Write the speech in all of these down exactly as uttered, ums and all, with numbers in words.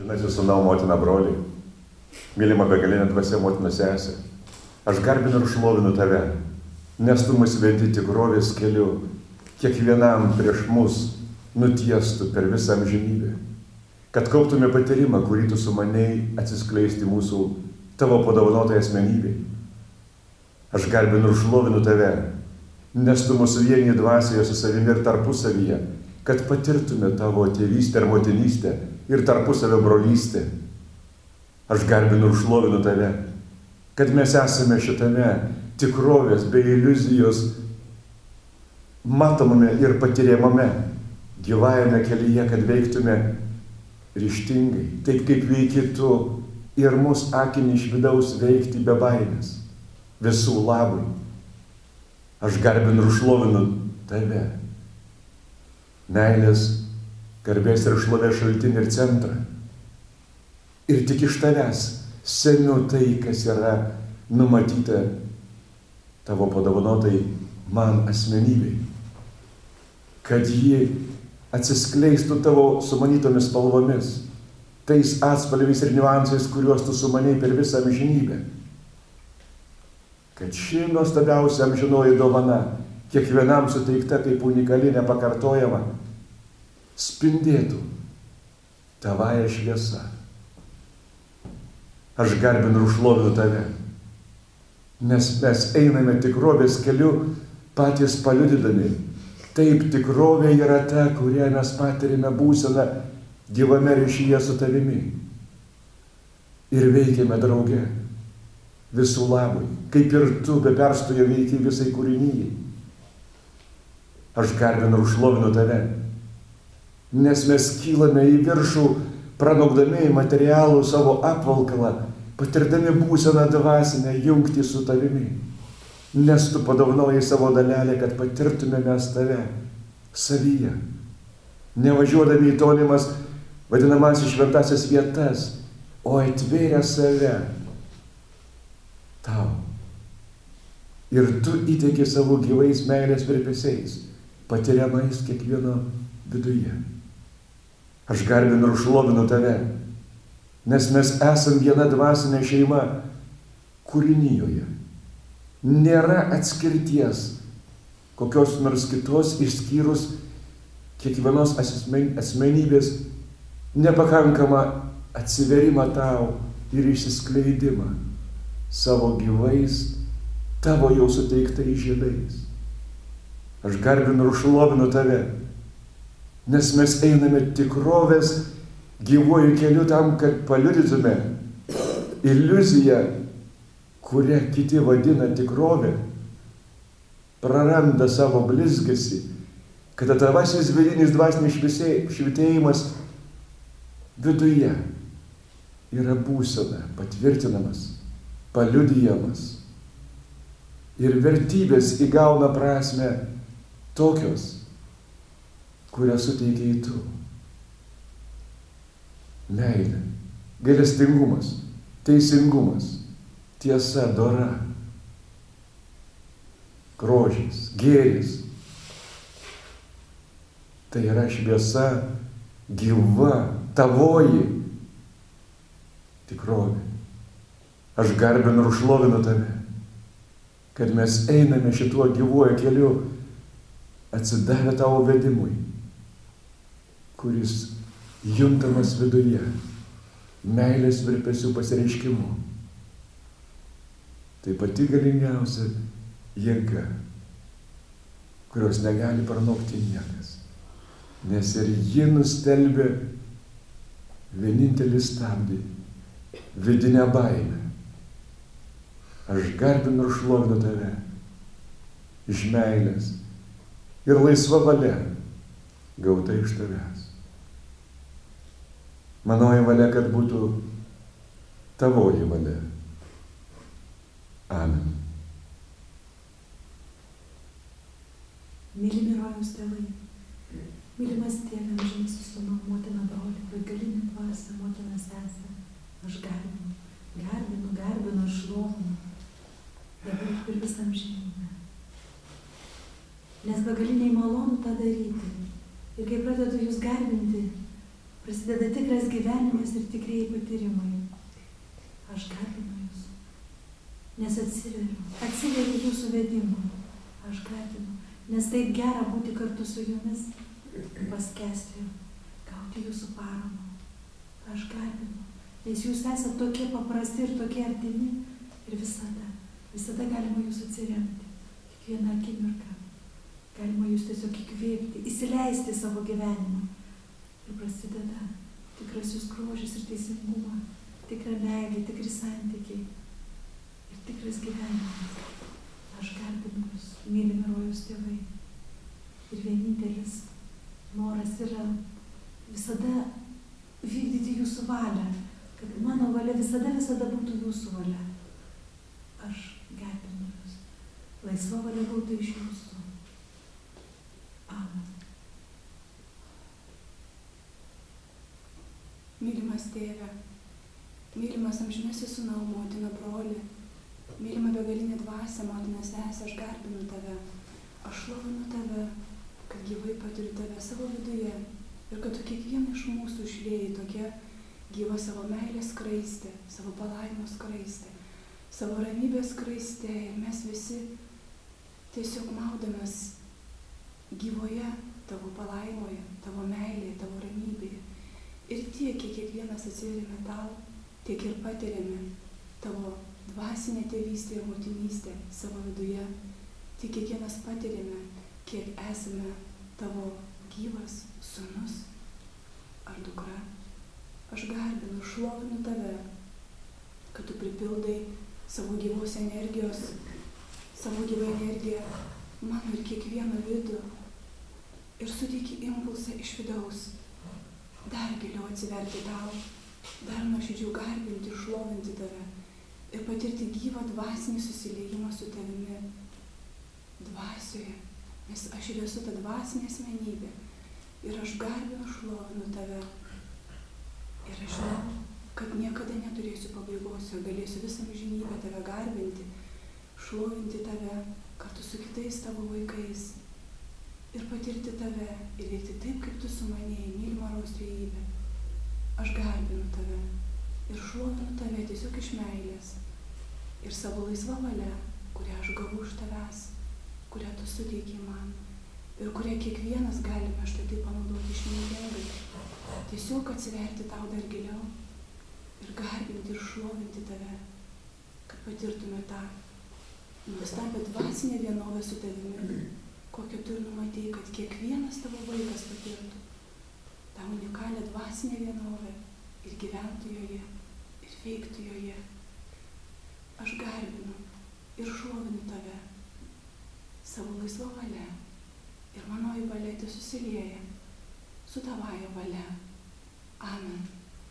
Amžinasis sūnau, motina, broliai, mylima begalinė dvasia, motina, sesė, aš garbinu ir šlovinu tave, nes tu mus vedi tikrovės keliu, kiekvienam prieš mus nutiestų per visą amžinybę, kad kauptume patyrimą, kurį tu sumanei atsiskleisti mūsų tavo padovanotai asmenybei. Aš garbinu ir šlovinu tave, nes tu mūsų vienyje dvasioje su savimi ir tarpusavyje, kad patirtume tavo tėvystę ir motinystę ir tarpusavio brolystę. Aš garbinu ir šlovinu tave, kad mes esame šitame tikrovės bei iliuzijos matomame ir patiriamame gyvajame kelyje, kad veiktume ryžtingai, taip kaip veiki tu ir mus akinį iš vidaus veikti be baimės, visų labui. Aš garbinu ir šlovinu tave, meilės, garbės ir šlovės šaltinį ir centrą. Ir tik iš tavęs seniu tai, kas yra numatyta tavo padovanotai man asmenybei, kad ji atsiskleistų tavo sumanytomis spalvomis, tais atspalviais ir niuansais, kuriuos tu sumanei per visą amžinybę. Kad ši nuostabiausia amžinoji dovana, kiekvienam suteikta kaip unikali, nepakartojama, spindėtų tavąją šviesą. Aš garbinu ir šlovinu tave, nes mes einame tikrovės keliu patys paliudydami. Taip, tikrovė yra ta, kurią mes patirime būseną gyvame ryšyje su tavimi. Ir veikiame drauge visų labui, kaip ir tu be perstojo veikiai visai kūrinyjai. Aš garbinu ir šlovinu tave, nes mes kylame į viršų, pranokdami materialų savo apvalkalą, patirdami būseną dvasinę jungtį su tavimi. Nes tu padovanojai savo dalelę, kad patirtume mes tave savyje, nevažiuodami į tolimas vadinamasis šventasias vietas, o atvėrę save tau. Ir tu įteiki savo gyvais meilės virpesiais, patiriamais kiekvieno viduje. Aš garbinu ir šlovinu tave, nes mes esam viena dvasinė šeima kūrinyjoje. Nėra atskirties kokios nors kitos išskyrus kiekvienos asmenybės nepakankamą atsiverimą tau ir išsiskleidimą savo gyvais tavo jau suteiktais žiedais. Aš garbinu ir šlovinu tave, nes mes einame tikrovės gyvuoju keliu tam, kad paliudytume iliuziją, kurią kiti vadina tikrovė, praranda savo blizgesį, kada tavasis vidinis dvasinis švitėjimas viduje yra būsena, patvirtinamas, paliudijamas. Ir vertybės įgauna prasme tokios, kurią suteikiai tu. Meilė, gailestingumas, teisingumas, tiesa, dora, grožis, gėris. Tai yra šviesa, gyva, tavoji tikrovė. Aš garbinu ir šlovinu tave, kad mes einame šituo gyvuoju keliu, atsidavę tavo vedimui, kuris juntamas viduje, meilės virpesių pasireiškimu. Tai pati galingiausia jėga, kurios negali pranokti niekas, nes ir ji nustelbė vienintelį stabdį, vidinę baimę. Aš garbinu ir šlovinu tave iš meilės ir laisva valia gauta iš tavęs. Manoji valia, kad būtų tavoji valia. Amen. Mylimi rojaus tėvai, mylimas tėve, amžinasis sūnau, motina, broli, begalinė dvasia, motina, sesė, aš garbinu, garbinu, garbinu, šlovinu, dabar ir visą amžinybę. Nes begaliniai malonu tą daryti. Ir kai pradedu jūs garbinti, prasideda tikras gyvenimas ir tikrieji patyrimai. Aš garbinu jūs, nes atsiveriu, atsiveriu jūsų vedimui. Aš garbinu, nes taip gera būti kartu su jumis, paskesti, gauti jūsų paramą. Aš garbinu, nes jūs esate tokie paprasti ir tokie artimi ir visada, visada galima jūs atsiremti, kiekvieną akimirką. Galima jūs tiesiog įkvėpti, įsileisti savo gyvenimą. Ir prasideda tikrasis grožis ir teisingumą, tikra meilė, tikri santykiai ir tikras gyvenimas. Aš garbinu jūs, mylimi rojaus tėvai. Ir vienintelis noras yra visada vykdyti jūsų valią, kad mano valia visada, visada būtų jūsų valia. Aš garbinu jūs. Laisva valia gauta iš jūsų. Amen. Mylimas tėve, mylimas amžinasis sūnau, motina, broli, mylima begalinė dvasia, motina, sesė, aš garbinu tave, aš šlovinu tave, kad gyvai patiriu tave savo viduje ir kad tu kiekvieną iš mūsų išlieji tokia gyva savo meilės skraistė, savo palaimos skraistė, savo ramybės skraistė ir mes visi tiesiog maudomės gyvoje tavo palaimoje, tavo meilėje, tavo ramybėje. Ir tiek, kiek kiekvienas atsiveriame tau, tiek ir patiriame tavo dvasinę tėvystę ir motinystę savo viduje. Tiek kiekvienas patiriame, kiek esame tavo gyvas sūnus ar dukra. Aš garbinu, šlovinu tave, kad tu pripildai savo gyvos energijos, savo gyvą energiją mano ir kiekvieno vidų ir suteiki impulsą iš vidaus dar giliau atsiverti tau, dar nuoširdžiau garbinti ir šlovinti tave ir patirti gyvą dvasinį susiliejimą su tavimi dvasioje, nes aš ir esu ta dvasinė asmenybė ir aš garbinu, šlovinu tave ir aš žinau, kad niekada neturėsiu pabaigos ir galėsiu visą amžinybę tave garbinti, šlovinti tave kartu su kitais tavo vaikais ir patirti tave ir veikti taip, kaip tu sumanėjai, mylima rojaus trejybė. Aš garbinu tave ir šlovinu tave tiesiog iš meilės ir savo laisvą valią, kurią aš gavau iš tavęs, kurią tu suteiki man ir kurią kiekvienas galime štai taip panaudoti išmintingai. Tiesiog atsiverti tau dar giliau ir garbinti ir šlovinti tave, kad patirtume tą nuostabią dvasinę vienovę su tavimi, kokią tu ir numatei, kad kiekvienas tavo vaikas patirtų tą unikalią dvasinę vienovę ir gyventų joje, ir veiktų joje. Aš garbinu ir šlovinu tave savo laisvą valią ir manoji valia te susilieja su tavoji valia. Amen.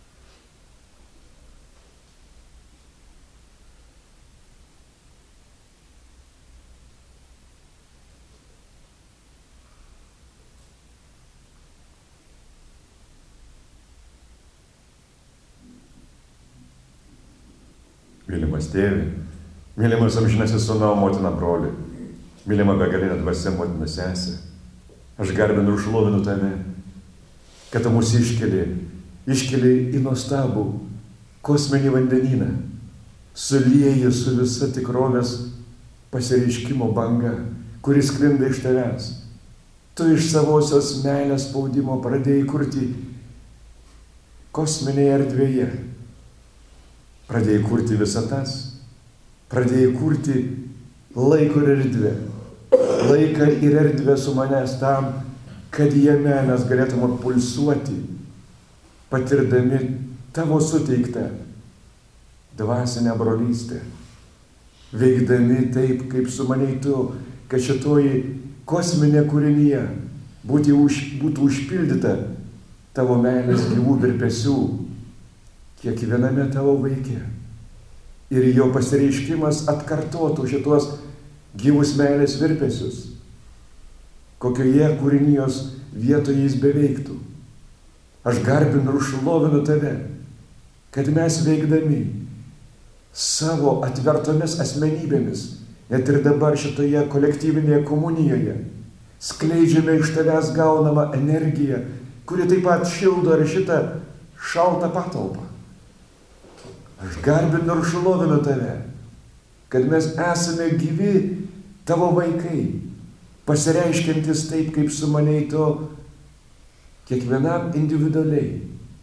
Mylimas tėvi, mylimas amžinasis sūnau, motina, broli, mylima begalinė dvasia, motina, sesė, aš garbinu ir šlovinu tave, kad tu mus iškeli, iškeli į nuostabų kosminį vandenyną, sulieji su visa tikrovės pasireiškimo banga, kuris sklinda iš tavęs. Tu iš savosios meilės spaudimo pradėjai kurti kosminėje erdvėje. Pradėjai kurti visatas, pradėjai kurti laiko ir erdvę, laiką ir erdvę su manęs tam, kad jame mes galėtume pulsuoti, patirdami tavo suteiktą dvasinę brolystę, veikdami taip, kaip sumanei tu, kad šitoji kosminė kūrinyje būtų, už, būtų užpildyta tavo meilės gyvų virpesių kiekviename tavo vaike. Ir jo pasireiškimas atkartotų šitos gyvus meilės virpesius, kokioje kūrinijos vietoje jis beveiktų. Aš garbinu ir šlovinu tave, kad mes veikdami savo atvertomis asmenybėmis, net ir dabar šitoje kolektyvinėje komunijoje, skleidžiame iš tavęs gaunamą energiją kuri taip pat šildo ir šitą šaltą patalpą. Aš garbinu ir šlovinu tave, kad mes esame gyvi tavo vaikai, pasireiškiantis taip, kaip sumanei to kiekvienam individualiai,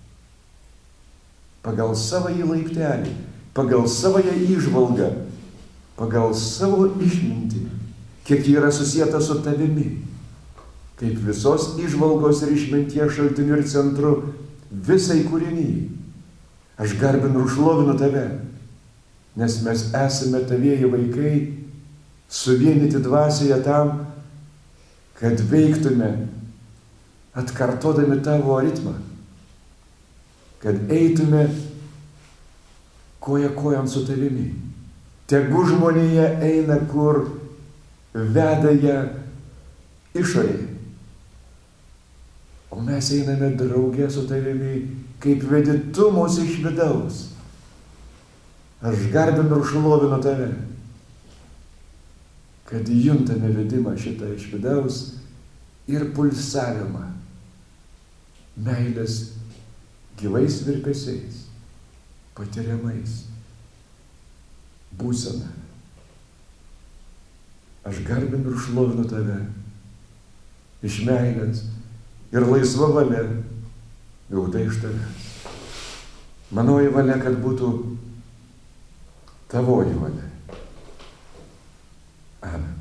pagal savąjį laiptelį, pagal savąją įžvalgą, pagal savo išmintį, kiek ji yra susijęta su tavimi, kaip visos įžvalgos ir išminties šaltiniu ir centru visai kūrinyje. Aš garbinu ir šlovinu tave, nes mes esame tavieji vaikai, suvienyti dvasioje tam, kad veiktume atkartodami tavo ritmą, kad eitume koja kojan su tavimi. Tegu žmonėje eina, kur veda ją išorėje. O mes einame draugė su tavimi, kaip vedi tu mūsų iš vidaus. Aš garbinu ir šlovinu tave, kad juntame vedimą šitą iš vidaus ir pulsavimą meilės gyvais virpesiais, patiriamais, būsena. Aš garbinu ir šlovinu tave iš meilės ir laisva valia gauta iš tavęs. Manoji valia, kad būtų tavoji valia. Amen.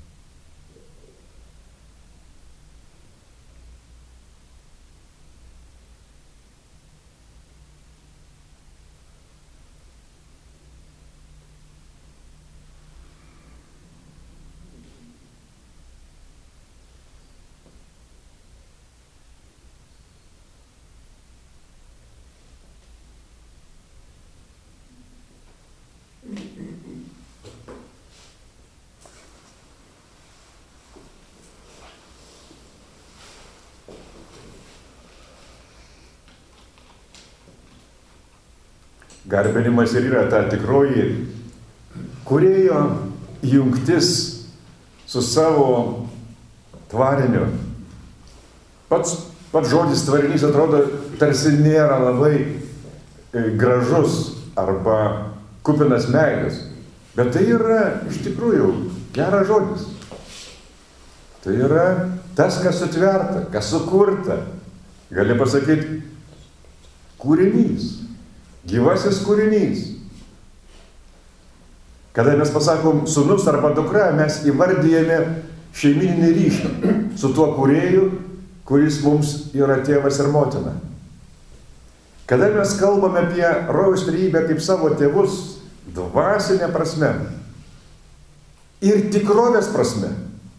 Garbinimas ir yra ta tikroji kūrėjo jungtis su savo tvariniu. Pats, pats žodis tvarinys atrodo tarsi nėra labai gražus arba kupinas meilės, bet tai yra iš tikrųjų geras žodis. Tai yra tas, kas sutverta, kas sukurta, gali pasakyti, kūrinys. Gyvasis kūrinys. Kada mes pasakom sūnus arba dukra, mes įvardyjame šeimininį ryšį su tuo kūrėju, kuris mums yra tėvas ir motina. Kada mes kalbame apie rojaus trejybę kaip savo tėvus, dvasinė prasme ir tikrovės prasme,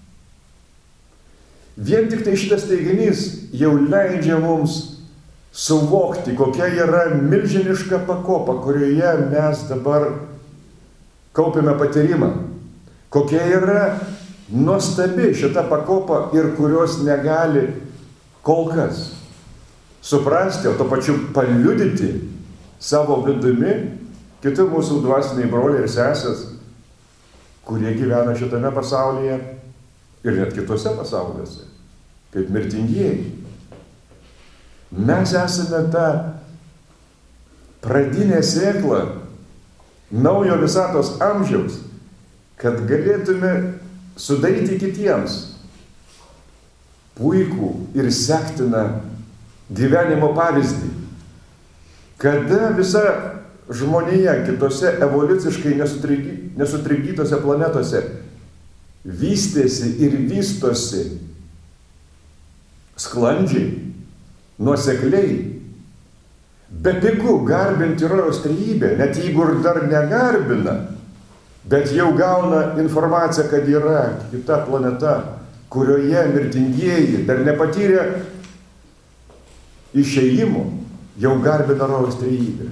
vien tik tai šitas teiginys jau leidžia mums suvokti, kokia yra milžiniška pakopa, kurioje mes dabar kaupiame patyrimą. Kokia yra nuostabi šita pakopa ir kurios negali kol kas suprasti, o to pačiu paliudyti savo vidumi kiti mūsų dvasiniai broliai ir sesės, kurie gyvena šitame pasaulyje ir net kitose pasauliuose, kaip mirtingieji. Mes esame ta pradinė sėkla naujo visatos amžiaus, kad galėtume sudaryti kitiems puikų ir sektiną gyvenimo pavyzdį, kada visa žmonija kitose evoliuciškai nesutrikdytose planetose vystėsi ir vystosi sklandžiai, nuosekliai, bepigu garbinti rojaus trejybę, net jeigu ir dar negarbina, bet jau gauna informaciją, kad yra kita planeta, kurioje mirtingieji dar nepatyrė išėjimų, jau garbina rojaus trejybę.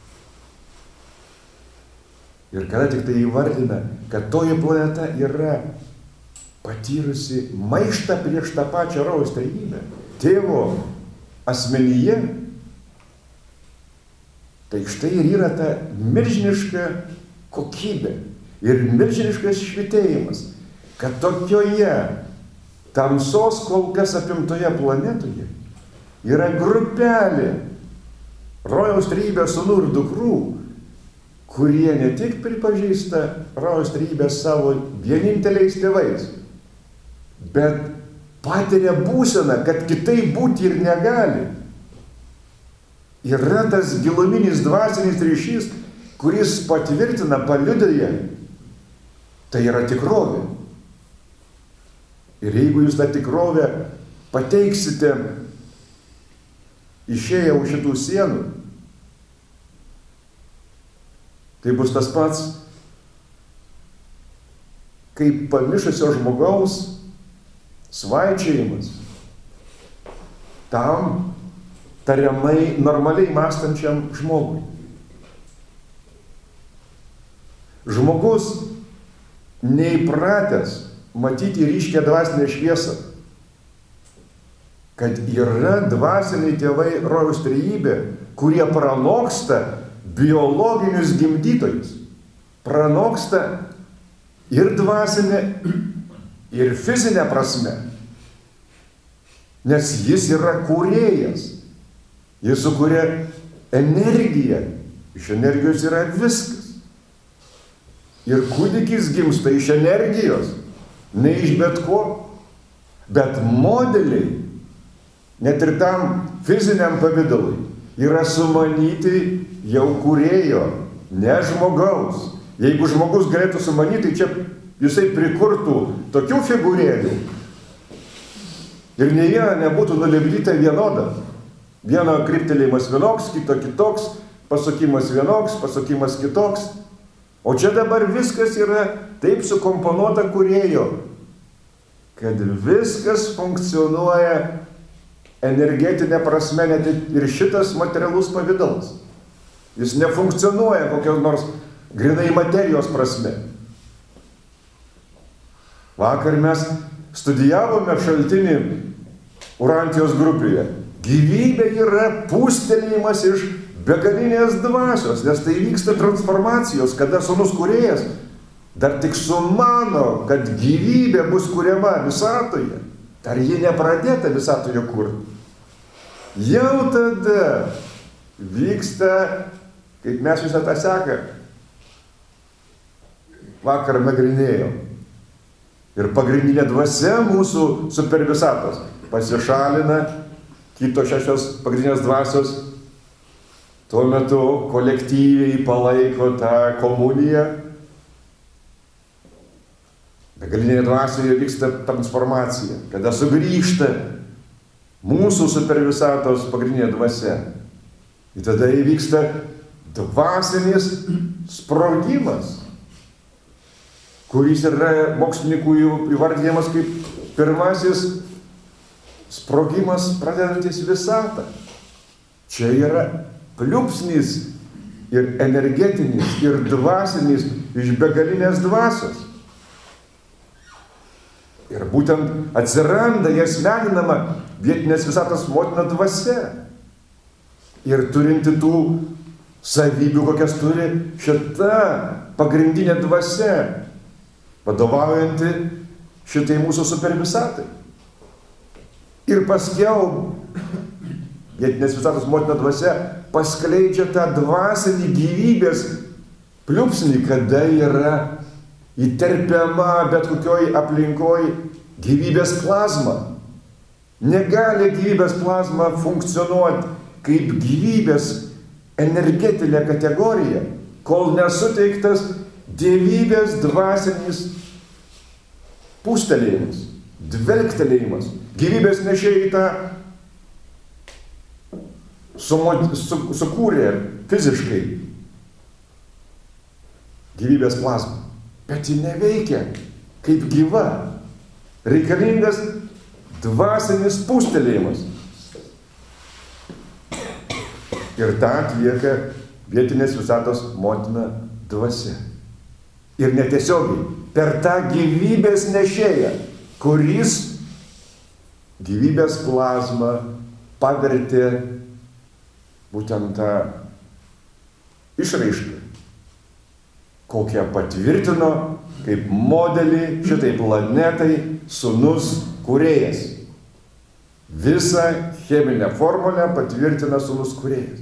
Ir kada tik tai įvardina, kad toji planeta yra patyrusi maištą prieš tą pačią rojaus trejybę, tėvo asmenyje, tai štai ir yra ta milžiniška kokybė ir milžiniškas švitėjimas, kad tokioje tamsos kol kas apimtoje planetoje yra grupelė rojaus trejybės sūnų ir dukrų, kurie ne tik pripažįsta rojaus trejybę savo vieninteliais tėvais, bet patiria būseną, kad kitaip būti ir negali. Yra tas giluminis dvasinis ryšys, kuris patvirtina, paliudija, tai yra tikrovė. Ir jeigu jūs tą tikrovę pateiksite išėję už šitų sienų, tai bus tas pats, kaip pamišusio žmogaus svaičiojimas tam tariamai normaliai mąstančiam žmogui. Žmogus neįpratęs matyti ryškę dvasinę šviesą, kad yra dvasiniai tėvai rojaus trejybė, kurie pranoksta biologinius gimdytojus, pranoksta ir dvasinę, ir fizinę prasme, nes jis yra kūrėjas, jis sukuria energiją, iš energijos yra viskas. Ir kūdikis gimsta iš energijos, ne iš bet ko, bet modeliai, net ir tam fiziniam pavidalui, yra sumanyti jau kūrėjo, ne žmogaus. Jeigu žmogus galėtų sumanyti, čia jisai prikurtų tokių figūrėlių ir ne viena nebūtų nulipdyta vienoda. Vieno kryptelėjimas vienoks, kito kitoks, pasukimas vienoks, pasukimas kitoks. O čia dabar viskas yra taip sukomponuota kūrėjo, kad viskas funkcionuoja energetinė prasme, net ir šitas materialus pavidalas. Jis nefunkcionuoja kokios nors grinai materijos prasme. Vakar mes studijavome šaltinį Urantijos grupėje. Gyvybė yra pūstelėjimas iš begalinės dvasios, nes tai vyksta transformacijos, kada sūnus kūrėjas dar tik sumano, kad gyvybė bus kuriama visatoje. Ar ji nepradėta visatoje kurti? Jau tada vyksta, kaip mes visą tą seką vakar nagrinėjom. Ir pagrindinė dvasia mūsų supervisatos pasišalina, kitos šešios pagrindinės dvasios tuo metu kolektyviai palaiko tą komuniją. Begalinėje dvasioje vyksta transformacija, kada sugrįžta mūsų supervisatos pagrindinė dvasia. Ir tada įvyksta dvasinis sprogimas, kuris yra mokslininkų įvardinamas kaip pirmasis sprogimas pradedantis visatą. Čia yra pliūpsnis ir energetinis, ir dvasinis iš begalinės dvasios. Ir būtent atsiranda, jie asmeninama vietinės visatos motina dvasia. Ir turinti tų savybių, kokias turi šita pagrindinė dvasia, vadovaujanti šitai mūsų supervisatai. Ir paskiau vietinės visatos motina dvasia paskleidžia tą dvasinį gyvybės pliūpsnį, kada yra įterpiama bet kokioj aplinkoj gyvybės plazma. Negali gyvybės plazma funkcionuoti kaip gyvybės energetinė kategorija, kol nesuteiktas dievybės dvasinis pūstelėjimas, dvelktelėjimas. Gyvybės nešėjai tą sumo, su, sukūrė fiziškai gyvybės plazmą. Bet ji neveikia kaip gyva. Reikalingas dvasinis pūstelėjimas. Ir tą atlieka vietinės visatos motina dvasia. Ir netiesiogiai per tą gyvybės nešėją, kuris gyvybės plazmą pavertė būtent tą išraišką, kokią patvirtino kaip modelį šitai planetai sūnus kūrėjas. Visą cheminę formulę patvirtina Sūnus Kūrėjas.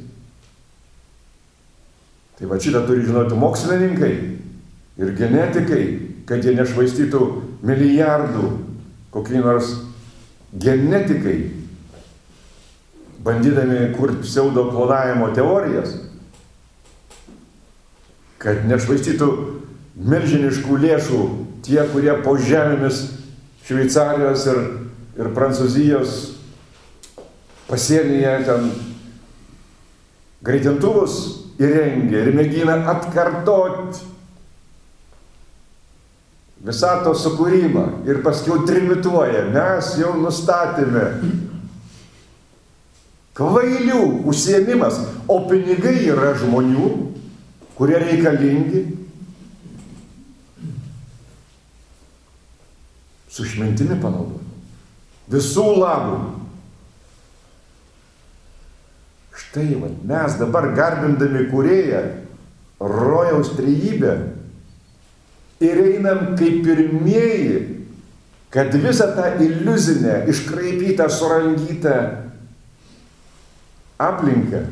Tai va šitą turi žinoti mokslininkai ir genetikai, kad jie nešvaistytų milijardų kokiai nors genetikai, bandydami kurti pseudo klonavimo teorijas, kad nešvaistytų milžiniškų lėšų tie, kurie po žemėmis Šveicarijos ir, ir Prancūzijos pasienyje ten greitintuvus įrengia ir mėgina atkartoti visatos sukūrimą ir paskiau trimituoja. Mes jau nustatėme. Kvailių užsiėmimas, o pinigai yra žmonių, kurie reikalingi su išmintimi panaudoti. Visų labų. Štai va, mes dabar garbindami Kūrėją, rojaus trejybę, ir einam kaip pirmieji, kad visą tą iliuzinę, iškraipytą, surangytą aplinką,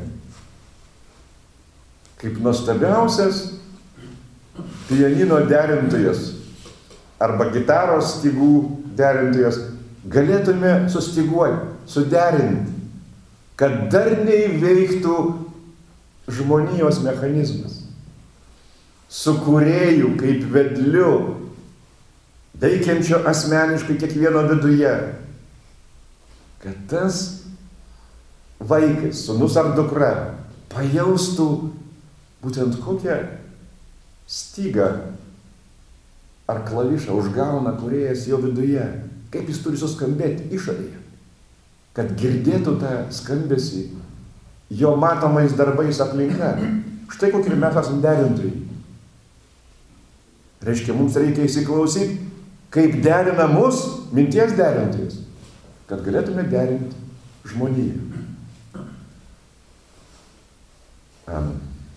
kaip nuostabiausias pianino derintojas arba gitaros stygų derintojas, galėtume sustiguoti, suderinti, kad darniai veiktų žmonijos mechanizmas. Su Kūrėju kaip vedliu, veikiančio asmeniškai kiekvieno viduje, kad tas vaikas, sūnus ar dukra, pajaustų būtent kokią stygą ar klavišą užgauna Kūrėjas jo viduje, kaip jis turi suskambėti išorėje, kad girdėtų tą skambesį jo matomais darbais aplinka. Štai kokie mes esame derintojai. Reiškia, mums reikia įsiklausyti, kaip derina mus minties derintojas, kad galėtume derinti žmoniją. Amen.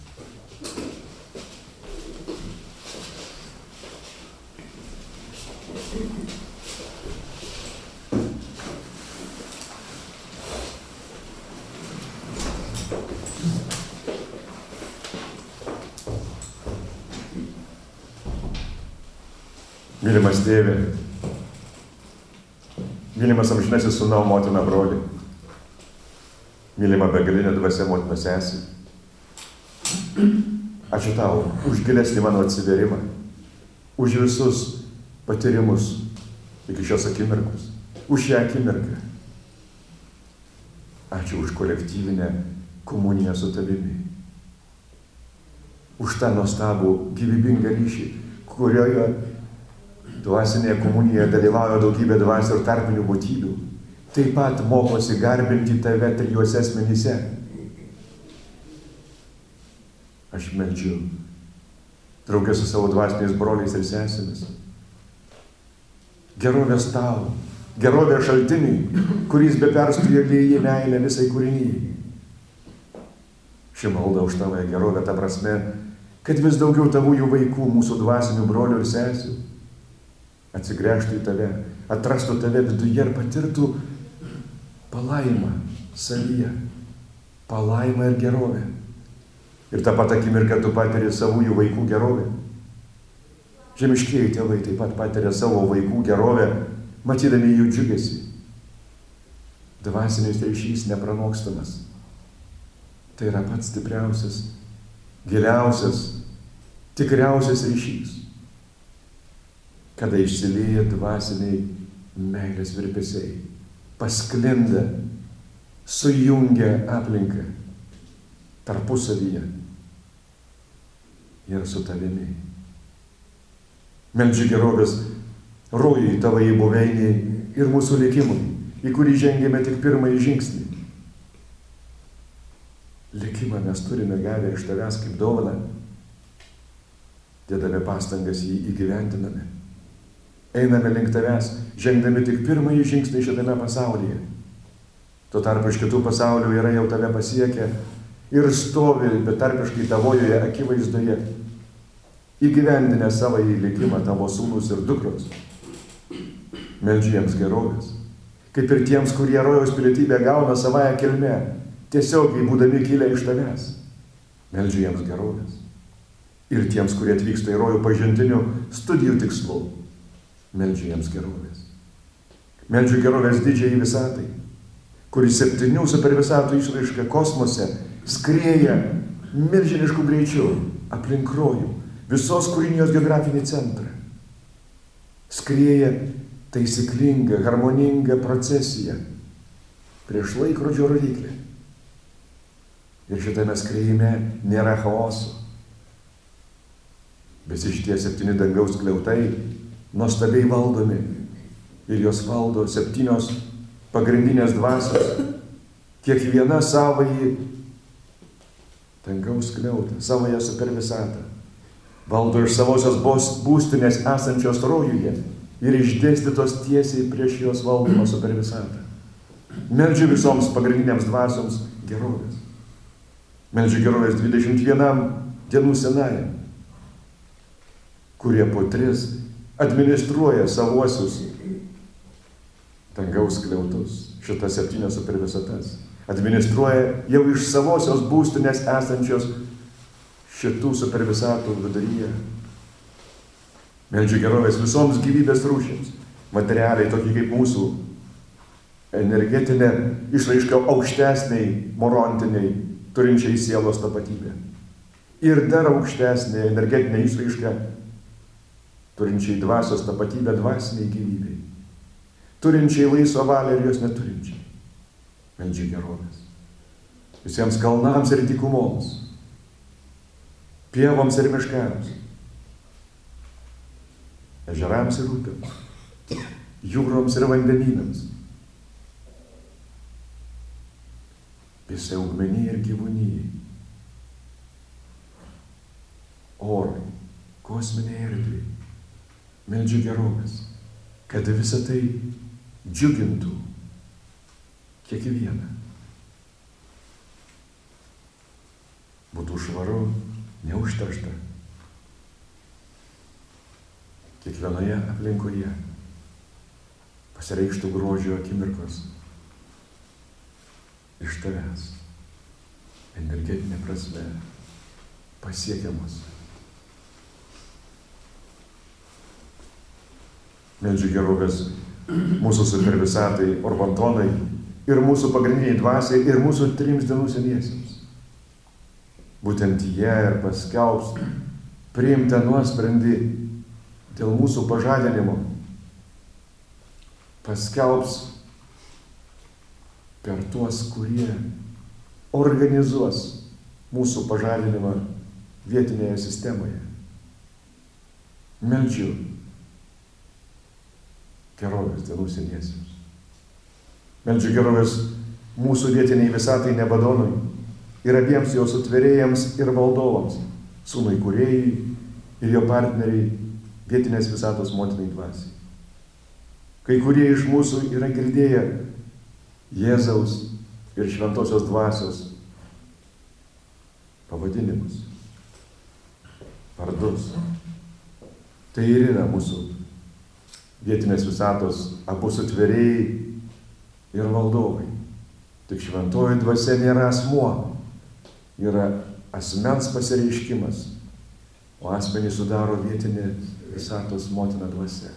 Mylimas tėve, mylimas amžinasis sūnau, motina, broli, mylima begalinė dvasia, motina, sesė. Ačiū tau už gilesnį mano atsiverimą, už visus patyrimus iki šios akimirkos, už šią akimirką. Ačiū už kolektyvinę komuniją su tavimi, už tą nuostabų gyvybingą ryšį, kurioje dvasinėje komunijoje dalyvauja daugybė dvasių ir tarpinių būtybių. Taip pat mokosi garbinti tave trijuose asmenyse. Aš meldžiu, draugė su savo dvasiniais broliais ir sesėmis. Gerovės tau, gerovės šaltiniai, kuris be perstojo lieji meilę visai kūrinijai. Ši malda už tavo gerovę ta prasme, kad vis daugiau tavųjų vaikų, mūsų dvasinių brolių ir sesių, atsigręžtų į tave, atrastų tave viduje ir patirtų palaimą savyje, palaimą ir gerovę. Ir tą pat akimirką tu patiri savųjų vaikų gerovę. Žemiškieji tėvai taip pat patiria savo vaikų gerovę, matydami jų džiugesį. Dvasinis ryšys nepranokstamas. Tai yra pats stipriausias, giliausias, tikriausias ryšys, kada išsilieja dvasiniai meilės virpesiai, pasklinda, sujungia aplinką tarpusavyje ir su tavimi. Meldžiu gerovės rojui tavai buveiniai ir mūsų likimui, į kurį žengėme tik pirmąjį žingsnį. Likimą mes turime gavę iš tavęs kaip dovaną, dėdami pastangas jį įgyvendiname. Einame link tavęs, žengdami tik pirmąjį žingsnį šitame pasaulyje. Tuo tarpu iš kitų pasaulių yra jau tave pasiekę ir stovi betarpiškai tavojoje akivaizdoje, įgyvendinę savąjį likimą tavo sūnus ir dukros. Meldžiu jiems gerovės, kaip ir tiems, kurie rojaus pilietybę gauna savąją kilmę, tiesiogiai būdami kilę iš tavęs. Meldžiu jiems gerovės. Ir tiems, kurie atvyksta į rojų pažintinių studijų tikslų, meldžiu jiems gerovės. Meldžiu gerovės didžiai visatai, kuri septynių supervisatų išraiška kosmose skrieja milžiniškų greičių aplink rojų, visos kūrinijos geografinį centrą. Skrieja taisyklinga, harmoninga procesija prieš laikrodžio rodyklę. Ir šitame skriejime nėra chaoso. Visi šitie septyni dangaus skliautai nuostabiai valdomi ir jos valdo septynios pagrindinės dvasios, kiekviena savąjį dangaus skliautą, savąją supervisatą, valdo iš savosios būstinės esančios rojuje ir išdėstytos tiesiai prieš jos valdomą supervisatą. Meldžiu visoms pagrindinėms dvasioms gerovės. Meldžiu gerovės dvidešimt vienam dienų senajam, kurie po tris administruoja savuosius dangaus skliautus, šitas septynias supervisatas. Administruoja jau iš savosios būstinės esančios šitų supervisatų viduryje. Meldžiu gerovės visoms gyvybės rūšims, materialiai tokie kaip mūsų, energetinė išraiška aukštesniai, morontiniai, turinčiai sielos tapatybę. Ir dar aukštesnė energetinė išraiška, turinčiai dvasios tapatybę dvasiniai gyvybei, turinčiai laisvą valią ir jos neturinčiai. Meldžiu gerovės visiems kalnams ir dykumoms, pievoms ir miškams, ežerams ir upėms, jūroms ir vandenynams, visai augmenijai ir gyvūnijai, orui, kosminiai erdvei. Meldžiu gerovės, kad visa tai džiugintų kiekvieną. Būtų švaru, neužteršta. Kiekvienoje aplinkoje pasireikštų grožio akimirkos iš tavęs, energetinė prasme pasiekiamos. Meldžiu gerovės mūsų supervisatai, orbantonai ir mūsų pagrindiniai dvasiai ir mūsų trims dienų seniesiems. Būtent jie ir paskelbs priimtą nuosprendį dėl mūsų pažadinimo. Paskelbs per tuos, kurie organizuos mūsų pažadinimą vietinėje sistemoje. Meldžiu gerovės dienų seniesiems. Meldžiu gerovės mūsų vietiniai visatai Nebadonui ir abiems jo sutvėrėjams ir valdovams, sūnui kūrėjai ir jo partneriai vietinės visatos motinai dvasiai. Kai kurie iš mūsų yra girdėję Jėzaus ir šventosios dvasios pavadinimus, vardus. Tai ir yra mūsų vietinės visatos abu sutvėrėjai ir valdovai. Tik šventoji dvasia nėra asmuo, yra asmens pasireiškimas, o asmenį sudaro vietinė visatos motina dvasia.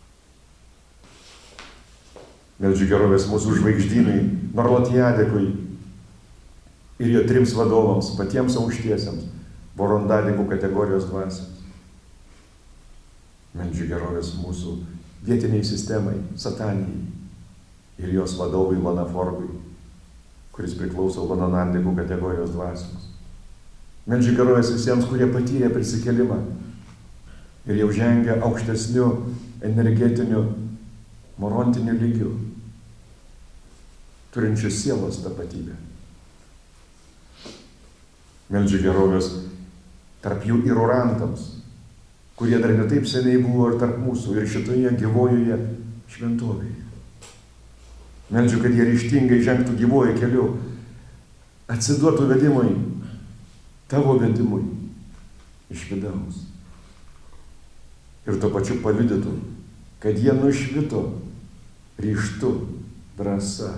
Meldžiu gerovės mūsų žvaigždynui, Norlotijadekui ir jo trims vadovams, patiems aukštiesiams, Vorondadikų kategorijos dvasiams. Meldžiu gerovės mūsų vietiniai sistemai, Satanijai ir jos vadovui Lanaforgui, kuris priklauso Lonanandikų kategorijos dvasiams. Meldžiu gerovės visiems, kurie patyrė prisikelimą ir jau žengia aukštesniu energetiniu, morontiniu lygiu, turinčiu sielos tapatybę. Meldžiu gerovės tarp jų ir orantams, kurie dar netaip seniai buvo ir tarp mūsų, ir šitoje gyvojoje šventovėje. Meldžiu, kad jie ryžtingai žengtų gyvojo keliu, atsiduotų vedimui, tavo vedimui iš vidaus. Ir tuo pačiu paliudytų, kad jie nušvito ryžtu drąsa.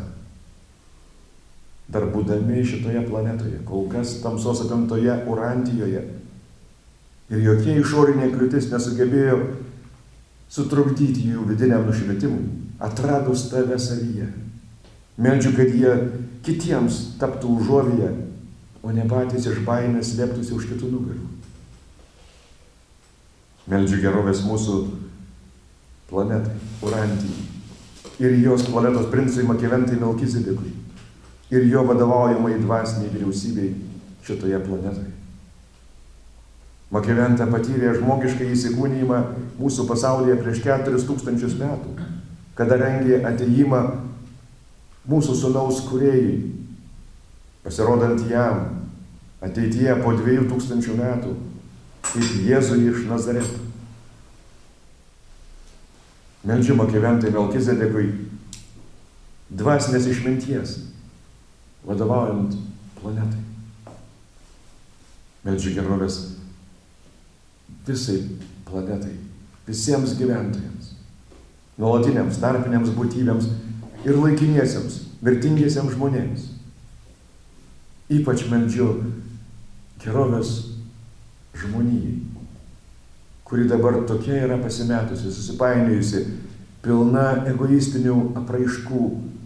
Dar būdami šitoje planetoje, kol kas tamsos apimtoje Urantijoje. Ir jokie išoriniai kliūtis nesugebėjo sutrukdyti jų vidiniam nušvitimui, atradus tave savyje. Meldžiu, kad jie kitiems taptų užuovėje, o ne patys iš baimės slėptųsi už kitų nugarų. Meldžiu gerovės mūsų planetai, Urantijai, ir jos planetos princui Makiaventai Melkizedekui, ir jo vadovaujamai dvasiniai vyriausybei šitoje planetoje. Makiaventa patyrė žmogišką įsikūnijimą mūsų pasaulyje prieš keturis tūkstančius metų, kada rengė atėjimą mūsų sūnaus kūrėjui, pasirodant jam ateityje po dviejų tūkstančių metų kaip Jėzui iš Nazareto. Meldžiu Makiaventai Melkizedekui dvasinės išminties, vadovaujant planetai. Meldžiu gerovės visai planetai, visiems gyventojams, nuolatiniams, tarpiniams būtybėms ir laikiniesiems, vertingiesiems žmonėms. Ypač meldžiu gerovės žmonijai, kuri dabar tokia yra pasimetusi, susipainiojusi, pilna egoistinių apraiškų,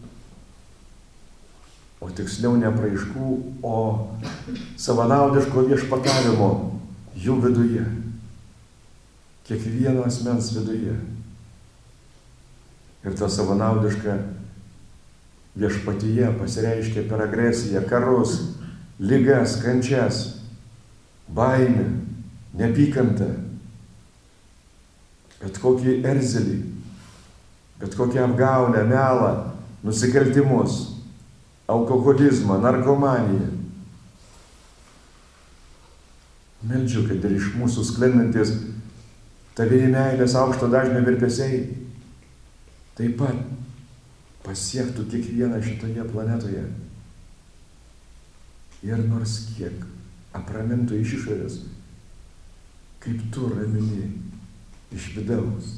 o tiksliau ne apraiškų, o savanaudiško viešpatavimo jų viduje. Kiekvieno asmens viduje. Ir ta savanaudiška viešpatyje pasireiškia per agresiją, karus, ligas, kančias, baimę, neapykantą, bet kokį erzelį, bet kokią apgaulę, melą, nusikaltimus, alkoholizmą, narkomaniją. Meldžiu, kad ir iš mūsų sklindantis tavėjai meilės aukšto dažnio virpesiai taip pat pasiektų kiekvieną šitoje planetoje. Ir nors kiek apramintų iš išorės, kaip tu ramini iš vidaus.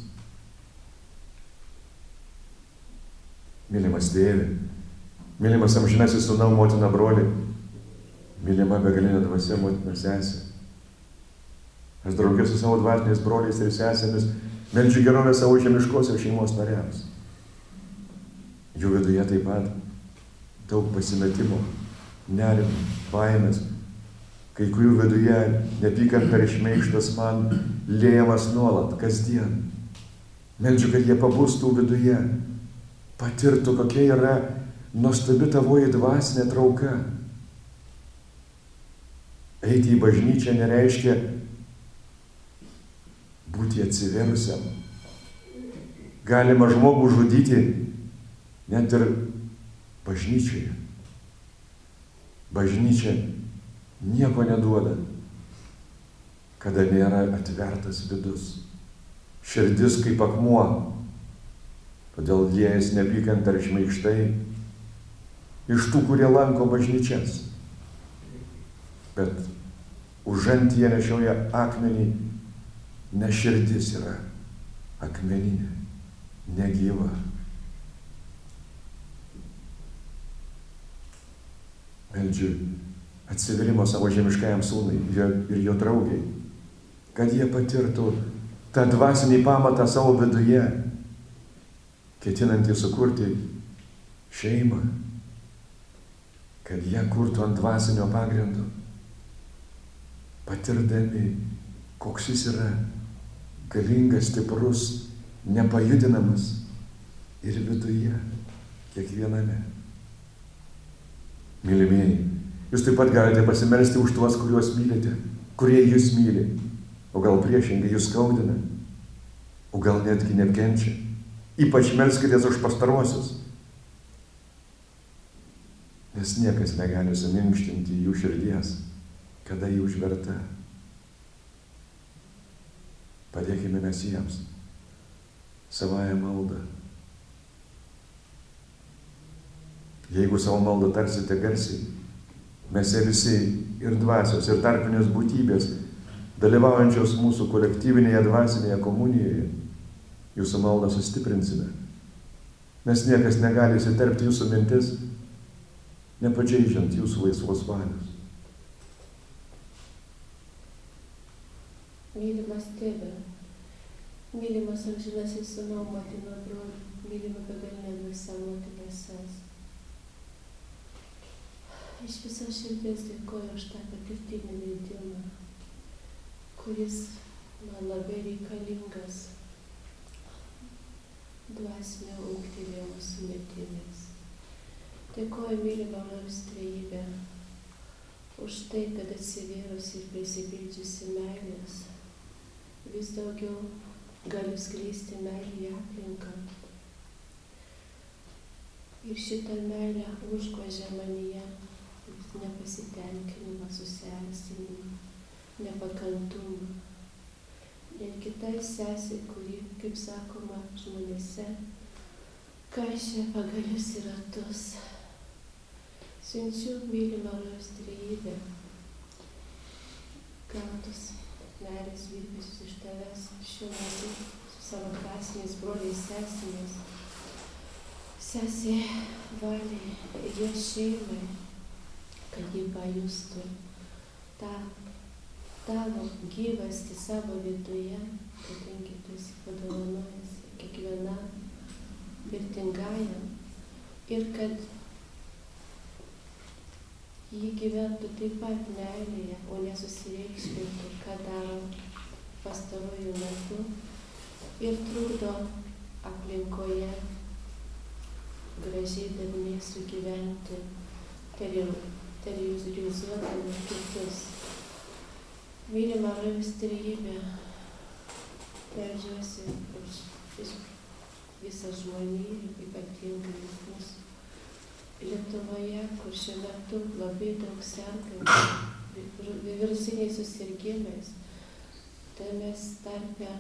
Mylimas Tėve, mylimas amžinasis sūnau, motina, broli, mylima begalinė dvasia, motina, sesė. Aš draugė su savo dvasiniais broliais ir sesėmis meldžiu gerovę savo žemiškos ir šeimos nariams. Jų viduje taip pat daug pasimetimo, nerimo, baimės, kai kurių viduje neapykanta ir šmeižtas man liejamas nuolat, kasdien. Meldžiu, kad jie pabustų viduje, patirtų, kokia yra nuostabi tavoji dvasinė trauka. Eiti į bažnyčią nereiškia būti atsivėrusiam. Galima žmogų žudyti net ir bažnyčioje. Bažnyčia nieko neduoda, kada nėra atvertas vidus. Širdis kaip akmuo, todėl liejas neapykanta ir šmeižtai iš tų, kurie lanko bažnyčias. Bet užantyje nešioja akmenį, ne širdis yra akmeninė, negyva. Meldžiu atsiverimo savo žemiškajam sūnui ir jo draugiai, kad jie patirtų tą dvasinį pamatą savo viduje, ketinantį sukurti šeimą, kad jie kurtų ant dvasinio pagrindo, patirdami, koks jis yra galingas, stiprus, nepajudinamas ir viduje, kiekviename. Mylimieji, jūs taip pat galite pasimelsti už tuos, kuriuos mylite, kurie jūs myli, o gal priešingai jūs skaudina, o gal netgi neapkenčia. Ypač melskitės už pastaruosius, nes niekas negali suminkštinti jų širdies, kada jį užverta. Padėkime mes jiems savąją maldą. Jeigu savo maldą tarsite garsiai, mes visi ir dvasios, ir tarpinės būtybės, dalyvaujančios mūsų kolektyvinėje dvasinėje komunijoje, jūsų maldą sustiprinsime. nes niekas negali įsiterpti jūsų mintis, nepažeidžiant jūsų laisvos valios. Mylimas tėve, mylimas amžinasis sūnau, motina, broli, mylima begalinė dvasia, motina, sesė. Iš viso širdies dėkoju už tą patirtinį leidimą, kuris man labai reikalingas dvasinio ūgtelėjimo sumetimais. Dėkoju, mylima Marijos Trejybė, už tai, kad atsivėrus ir prisipildžiusi meilės, vis daugiau galiu skleisti meilę į aplinką. Ir šitą meilę užgožia manyje nepasitenkinimą, susierzinimą, nepakantumą. Ir kitai sesė, kuri, kaip sakoma, žmonėse, kaišia pagalius į ratus. Siunčiu mylimą Marijos Trejybę, gautus meilės virpesius iš tavęs šiuo metu su savo dvasiniais broliais sesėmis. Sesė valiai, jo šeimai, kad ji pajustų tą tavo gyvastį savo viduje, kadangi tu esi padovanojęs kiekvienam vertingajam, ir kad ji gyventų taip pat meilėje, o nesusireikšmintų, ką daro pastarojų metu ir trukdo aplinkoje gražiai darniai sugyventi, terorizuodami kitus. Mylima Marijos Trejybė, meldžiuosi už visą žmoniją, ypatingai mūsų Lietuvoje, kur šiuo metu labai daug sergančių virusiniais susirgimais, tame tarpe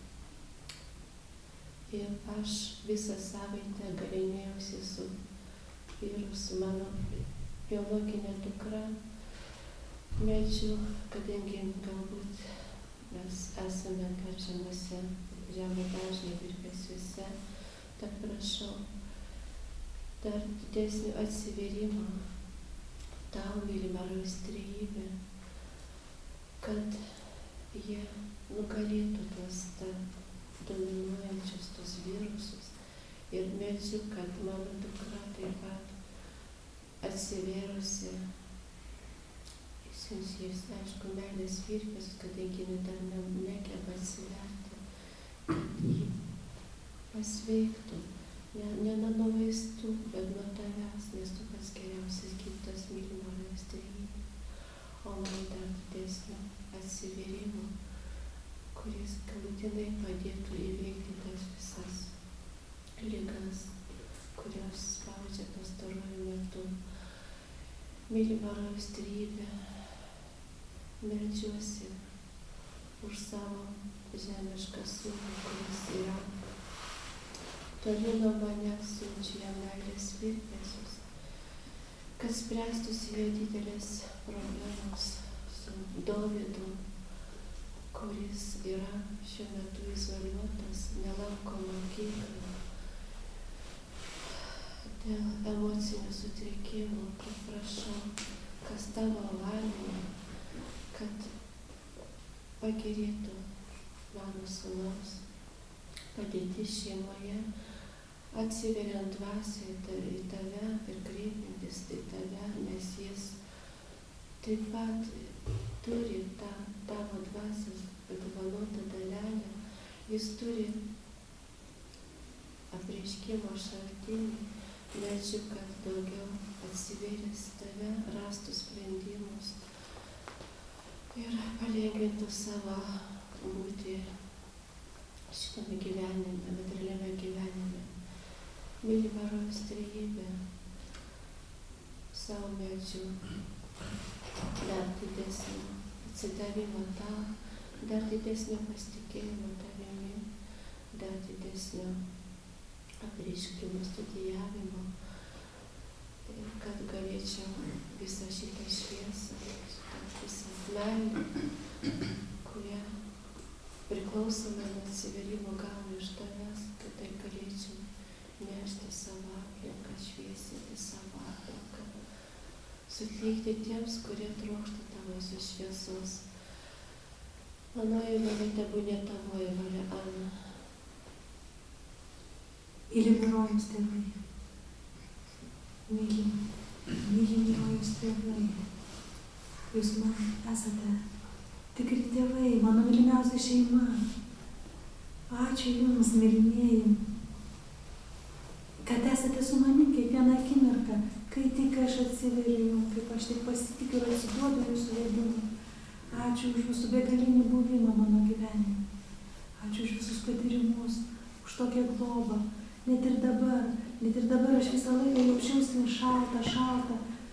ir aš visą savaitę galynėjausi su vyru, su mano biologinė dukra. Meldžiu, kadangi galbūt mes esame per žemose, žemė dažnai virpesiuose, tad prašau dar didesnio atsivėrimo tau, mylima Marijos Trejybė, kad jie nugalėtų tuos ta, dominuojančius tos virusus. Ir meldžiu, kad mano dukra taip pat atsivėrusi, siunčiais, aišku, meilės virpesius, kadangi jinai dar ne, negeba atsiverti, kad ji pasveiktų. Ne, ne nuo vaistų, bet nuo tavęs, nes tu pats geriausias gydytojas, mylima Marijos Trejybė. O man dar didesnio atsivėrimo, kuris galutinai padėtų įveikti tas visas ligas, kurios spaudžia pastaruoju metu. Mylima Marijos Trejybė, meldžiuosi už savo žemišką sūnų, kuris yra toli nuo manęs, siunčiu jam meilės virpesius, kad spręstųsi jo didelės problemos su Dovydu, kuris yra šiuo metu izoliuotas, nelanko mokyklą dėl emocinių sutrikimų. Tad prašau, kas tavo valioje, kad pagerėtų mano sūnaus padėtis šeimoje, atsiveriant dvasią į tave ir kreipiantis į tave, nes jis taip pat turi tą tavo dvasios padovanotą dalelę, jis turi apreiškimo šaltinį. Meldžiu, kad daugiau atsivėręs tave rastų sprendimus ir palengvintų savo būti šitame gyvenime, materialiame gyvenime. Mylima Marijos Trejybė, savo meldžiu dar didesnio atsidavimo tau, dar didesnio pasitikėjimo tavimi, dar didesnio apreiškimo studijavimo, kad galėčiau visą šitą šviesą, visą meilę, kurią priklausomai nuo atsivėrimo gaunu iš tavęs, kad tai galėčiau nešti savo aplinką, šviesyti savo aplinką, suteikti tiems, kurie trokšta tavosios šviesos. Manoji valia tebūnie tavoji valia, Ana. Mylimi rojaus tėvai, mylimi, mylimi rojaus tėvai, jūs man esate tikri tėvai, mano mylimiausia šeima. Ačiū jums, mylimieji, kad esate su manim kiekvieną akimirką, kai tik aš atsiveriu jums, kaip aš tik pasitikiu ir atsiduodu jūsų vedimui. Ačiū už jūsų begalinį buvimą mano gyvenime. Ačiū už visus patyrimus, už tokią globą. Net ir dabar, net ir dabar aš visą laiką jaučiausi šalta, šalta.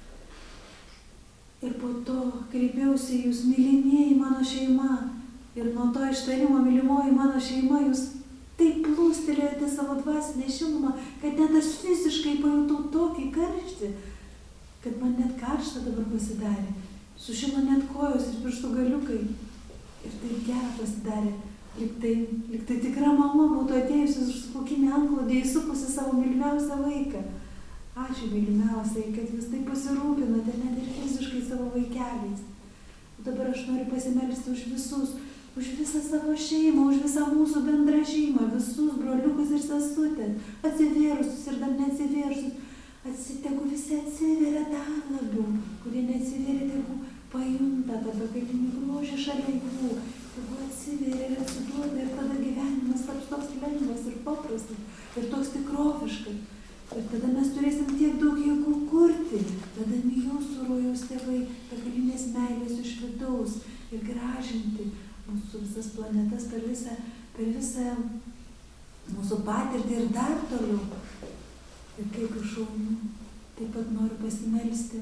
Ir po to kreipiausi į jūs, mylimieji mano šeima. Ir nuo to ištarimo, mylimoji mano šeima, jūs taip plūstelėjote savo dvasinę šilumą, kad net aš fiziškai pajutau tokį karštį, kad man net karšta dabar pasidarė. Sušilo net kojos ir pirštų galiukai. Ir taip gera pasidarė. Lyg tai, lyg tai tikra mama būtų atėjusi su kokinė antklodė įsupusi savo mylimiausią vaiką. Ačiū mylimiausiai, kad jūs taip pasirūpinote net ir fiziškai savo vaikeliais. O dabar aš noriu pasimelsti už visus, už visą savo šeimą, už visą mūsų bendrą šeimą, visus broliukus ir sesutės, atsivėrusius ir dar neatsivėrusius. Atsitegu visi atsiveria dar labiau, kurie neatsiveria, tegu pajunta tą begalinį grožį šalia jų. Tegu atsiveria ir atsiduoda ir tada gyvenimas taps toks lengvas ir paprastas ir toks tikroviškas. Ir tada mes turėsim tiek daug jėgų kurti, tada jūsų rojaus tėvai begalinės meilės iš vidaus ir gražinti mūsų visas planetas per visą, per visą mūsų patirtį ir dar toliau. Ir kaip iš šaunų, taip pat noriu pasimelsti,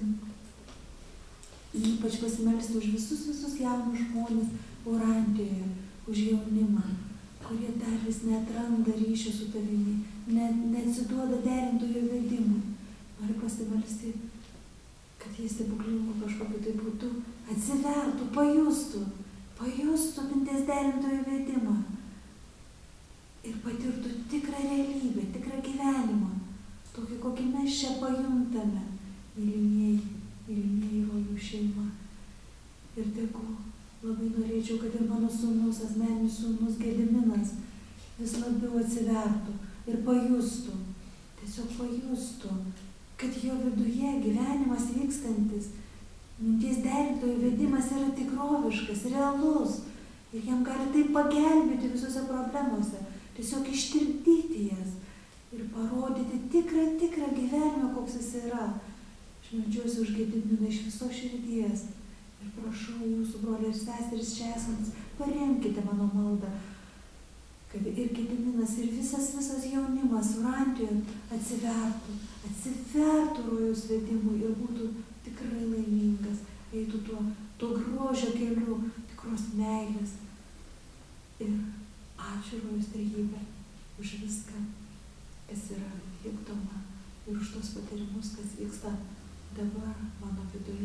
ypač pasimelsti už visus visus jaunus žmonės Urantijoje, už jaunimą, kurie dar vis neatranda ryšio su tavimi, ne, neatsiduoda derintojo vedimui. Noriu pasimelsti, kad jie stebuklingų kažkokiu tai būdu atsivertų, pajustų, pajustų minties derintojo vedimą ir patirtų tikrą realybę, tikrą gyvenimą, tokį, kokį mes čia pajuntame, mylimieji, mylimieji rojų šeima. Ir tegu labai norėčiau, kad ir mano sūnus, asmeninis sūnus Gediminas vis labiau atsivertų ir pajustų, tiesiog pajustų, kad jo viduje gyvenimas vykstantis, minties derintojo vedimas yra tikroviškas, realus ir jam gali taip pagelbėti visose problemose, tiesiog ištirpdyti jas ir parodyti tikrą, tikrą gyvenimą, koks jis yra. Aš meldžiuosi už Gediminą iš viso širdies ir prašau jūsų broliai ir seserys čia esantis, paremkite mano maldą, kad ir Gediminas, ir visas, visas jaunimas Urantijoje atsivertų, atsivertų rojaus vedimui ir būtų tikrai laimingas, eitų tuo, tuo grožio keliu, tikros meilės. Ir ačiū rojaus trejybė už viską, kas yra vykdoma ir už tos patyrimus, kas vyksta dabar mano viduje.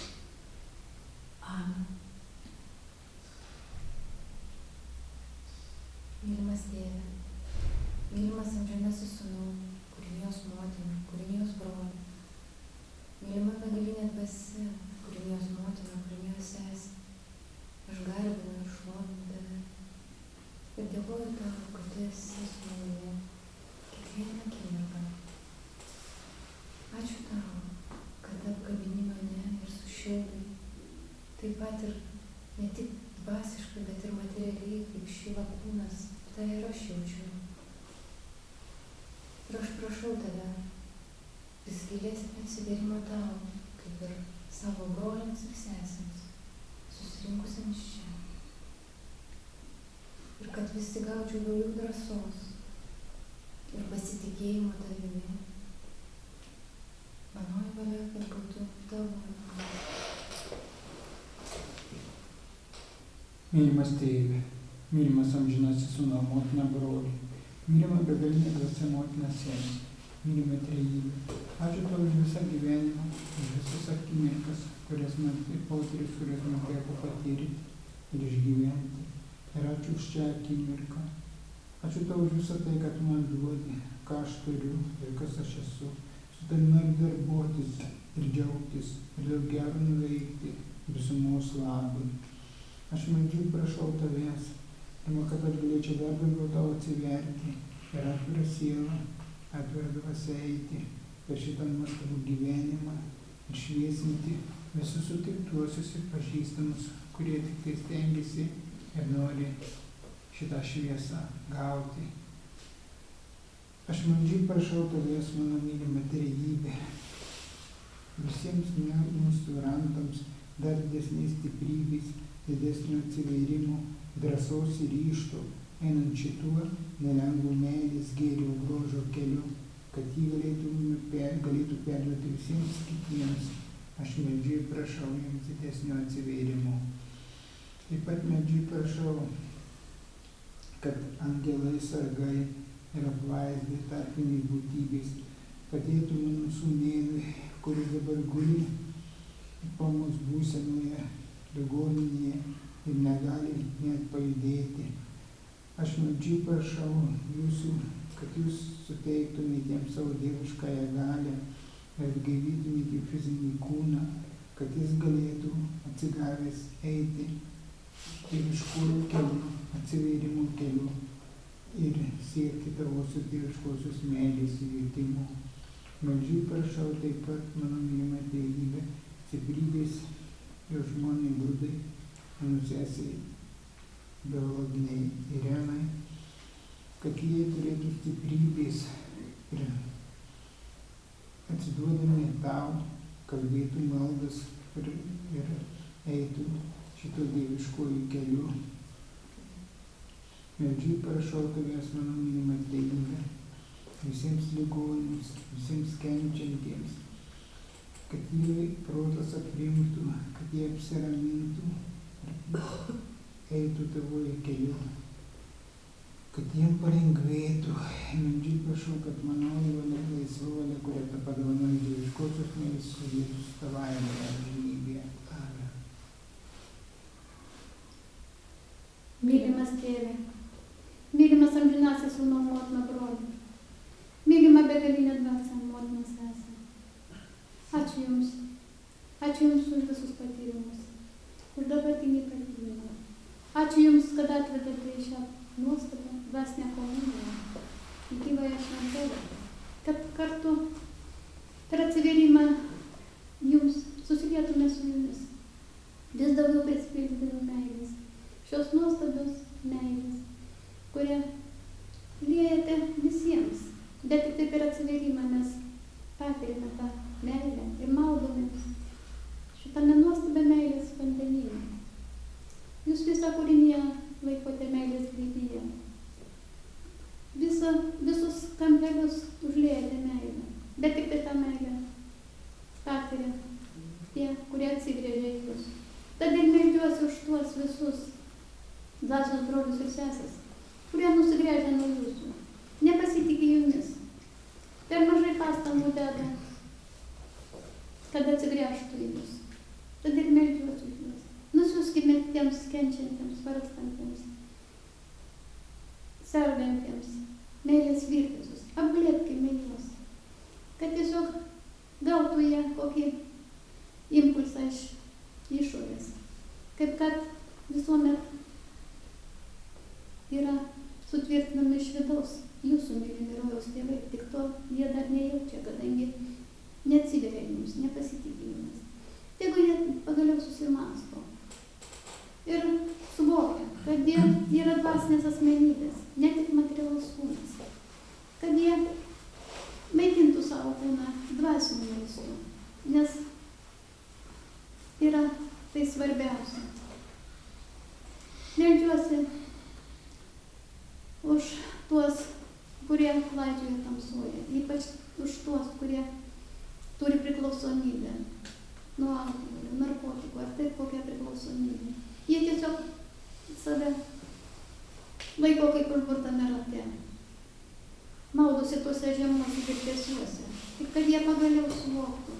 Amen. Mylimas Tėve, mylimas amžinasis Sūnau, kūrinijos motina, kūrinijos broli, mylima begalinė dvasia, kūrinijos motina, kūrinijos sesė, aš garbinu ir šlovinu Tave ir dėkoju Tau, kad Tu esi su manimi kiekvieną akimirką. Ačiū Tau, kad apkabini mane ir sušildai, taip pat ir ne tik dvasiškai, bet ir materialiai, kaip šyla kūnas, tai ir aš jaučiu. Ir aš prašau Tave, vis gilesnio atsiverimo Tau, kaip ir savo broliams ir sesėms, susirinkusiems čia. Ir kad visi gaučiau daugiau drąsos ir pasitikėjimo Tavimi. Manoji valia, kad būtų Tavo valia. Mylimas Tėve, mylimas amžinasis Sūnau, motina broli, mylima begalinė dvasia motina sesė, mylima trejybė. Ačiū Tau už visą gyvenimą, už visas akimirkas, kurias man potyris, kurias man teko patyryti ir išgyventi. Ir ačiū už šią akimirką. Ačiū Tau už visą tai, kad Tu man duodi. ką aš turiu ir kas aš esu. Su tavimi noriu darbuotis ir džiaugtis ir daug gero nuveikti visumos labui. Aš meldžiu ir prašau tavęs, pirma, kad aš galėčiau dar daugiau tau atsiverti ir atvirą sielą, atvirą dvasią eiti per šitą nuostabų gyvenimą ir šviesinti visus sutiktuosius ir pažįstamus, kurie tik tai stengiasi ir nori šitą šviesą gauti. Aš meldžiu prašau tavęs, mano mylima trejybė, visiems mūsų rantams dar didesnės stiprybės, didesnio atsiveirimo, drąsos ir ryžto, einant šituo nelengvu meilės, gėrio, grožio keliu, kad jį galėtų, galėtų perduoti visiems kitiems. Aš meldžiu ir prašau jiems didesnio atsiveirimo. Taip pat meldžiu ir prašau, kad angelai, sargai ir apvaizdai, tarpiniai būtybės padėtų mano sūnėnui, kuris dabar guli komos būsenoje, ligoninėje ir negali net pajudėti. Aš meldžiu prašau jūsų, kad jūs suteiktumėte jam savo dieviškąją galią ir atgaivytumėte fizinį kūną, kad jis galėtų atsigavęs eiti dieviškųjų keliu, atsiveirimo keliu ir siekti tavosios dieviškosios meilės įveitimų. Meldžiu prašau taip pat, mano mylima tėvybė, stiprybės jo žmonai Grudai, mano sesiai biologiniai Irenai, kad jie turėtų stiprybės ir atsiduodami tau, kalbėtų maldas ir, ir eitų šito dieviškojų keliu. Meldžiu prašau tavęs, mano mylima tėvybė, visiems ligoniams, visiems kenčiantiems, kad jie protas aprimtų, kad jie apsiramintų ir eitų tavoje keliu, kad jiem palengvėtų. Meldžiu prašau, kad manoji valia, laisva valia, kurią ta padovanoji dieviškosios meilės, sudėtų su tavąja amžinybėje. Amen. Mylimas tėve, mylimas amžinasis sūnau, motina, broli, mylima begalinė dvasia, motina, sesė. Ačiū Jums. Ačiū Jums už visus patyrimus, už dabartinį patyrimą. Ačiū Jums, kad atvedėte į šią nuostabą dvasinę komuniją, į gyvąją šventovę, kad kartu per atsivėrimą Jums susilietume su Jumis. Vis daugiau prisipildydami meilės, šios nuostabios meilės, kurią liejate visiems, bet tik tai per atsivėrimą mes patiriame tą meilę ir maudomės šitame nuostabę meilės vandenyje. Jūs visą kūrinį laikote meilės glėbyje. Visa, visus kampelius užliejate meilę, bet tik tai tą meilę patiria tie, kurie atsigrėžia į Jūs. Todėl meldžiuosi už tuos visus dvasios brolius ir sesės, kurie nusigręžia nuo Jūsų, nepasitikė Jumis, per mažai pastangų deda, kad atsigręžtų į Jūs. Todėl meldžiuosi už Jūs. Nusiųskime tiems kenčiantiems, vargstantiems, sergantiems, meilės virpesius, apglėbkime juos, kad tiesiog gautų jie kokį impulsą iš išorės, kaip kad visuomet yra sutvirtinami iš vidaus Jūsų mylimi rojaus tėvai, tik to jie dar nejaučia, kadangi neatsiveria Jums, nepasitikė Jumis. Tegu jie pagaliau susimasto ir suvokia, kad jie yra dvasinės asmenybės, ne tik materialus kūnas, kad jie maitintų savo kūną dvasiniu maistu, nes yra tai svarbiausia. Meldžiuosi už tuos, kurie klaidžioja tamsoje, ypač už tuos, kurie turi priklausomybę nuo alkoholio, narkotikų ar taip kokia priklausomybė. Jie tiesiog save laiko kaip užburtame rate, maudosi tuose žemuose virpesiuose, tik kad jie pagaliau suvoktų,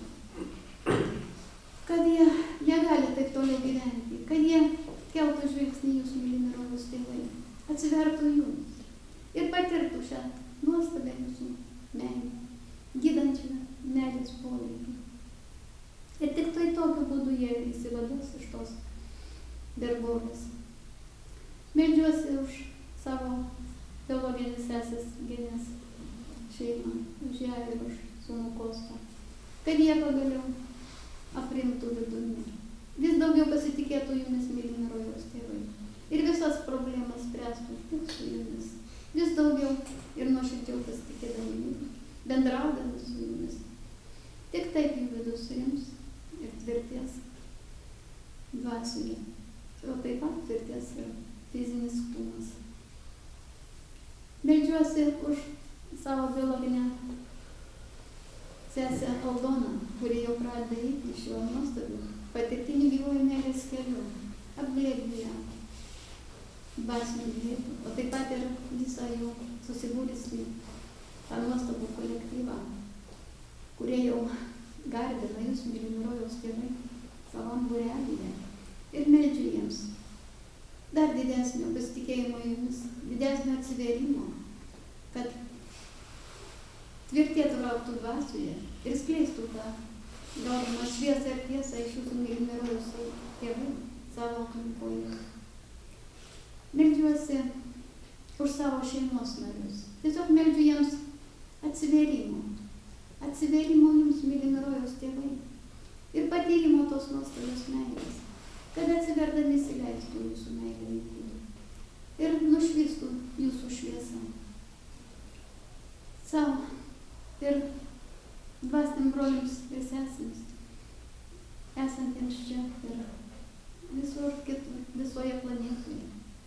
kad jie negali taip toliau gyventi, kad jie keltų žvilgsnį Jūsų mylimi rojaus tėvai, atsivertų Jums ir patirtų šią nuostabią jūsų meilę, gydančią meilės poreikį. Ir tik tai tokiu būdu jie įsivados iš tos vergovės. Meldžiuosi už savo teologinės sesės Genės šeimą, už ją ir už sūnų Kostą, kad jie pagaliau aprimtų vidumi. Vis daugiau pasitikėtų jumis, mylimi rojaus tėvai. Ir visas problemas spręstų tik su jumis. Vis daugiau ir nuoširdžiau pasitikėdami, bendraudami su jumis. Tik taip jų vidus rims ir tvirties dvasioje. O taip pat tvirties ir fizinis kūnas. Meldžiuosi už savo biologinę sesę Aldoną, kuri jau pradeda eiti šiuo nuostabiu patirtiniu gyvųjų meilės keliu. Apglėbti ją dvasiniu glėbiu, o taip pat ir visą jau susibūrusį tą nuostabų kolektyvą, kurie jau garbina jūs, mylimi rojaus tėvai, savam būrelyje. Ir meldžiu jiems dar didesnio pasitikėjimo jumis, didesnio atsivėrimo, kad tvirtėtų rauktų dvasioje ir skleistų tą galimą šviesą ir tiesą iš jūsų mylimi rojaus tėvai savo aplinkoje. Meldžiuosi už savo šeimos narius. Tiesiog meldžiu jiems atsivėrimo. Atsivėrimo jums, mylimi rojaus tėvai. Ir patyrimo tos nuostabios meilės. Kad atsiverdami įsileistų jūsų meilę į vidų. Ir nušvistų jūsų šviesą. Savo ir dvasiniam broliams ir sesėms, esantiems čia ir visur kitur, visoje planetoje.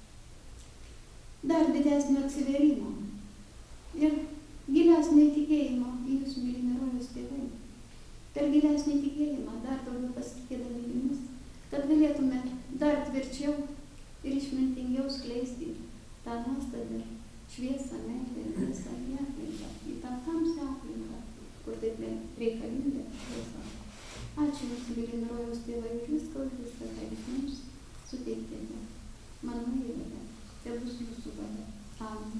Dar didesnio atsivėrimo ir gilesnio įtikėjimo į jūs, mylimi rojaus tėvai. Per gilesnį įtikėjimą dar daugiau pasitikėdami jumis, kad galėtume dar tvirčiau ir išmintingiau skleisti tą nuostabią šviesą, meilę ir visą į aplinką, į tą tamsią aplinką, kur taip reikalinga šviesa. Ačiū Jums, mylimi rojaus tėvai, už viską, už viską, ką Jūs mums suteikėte. Mano meilė, tai bus Jūsų valia. Amen.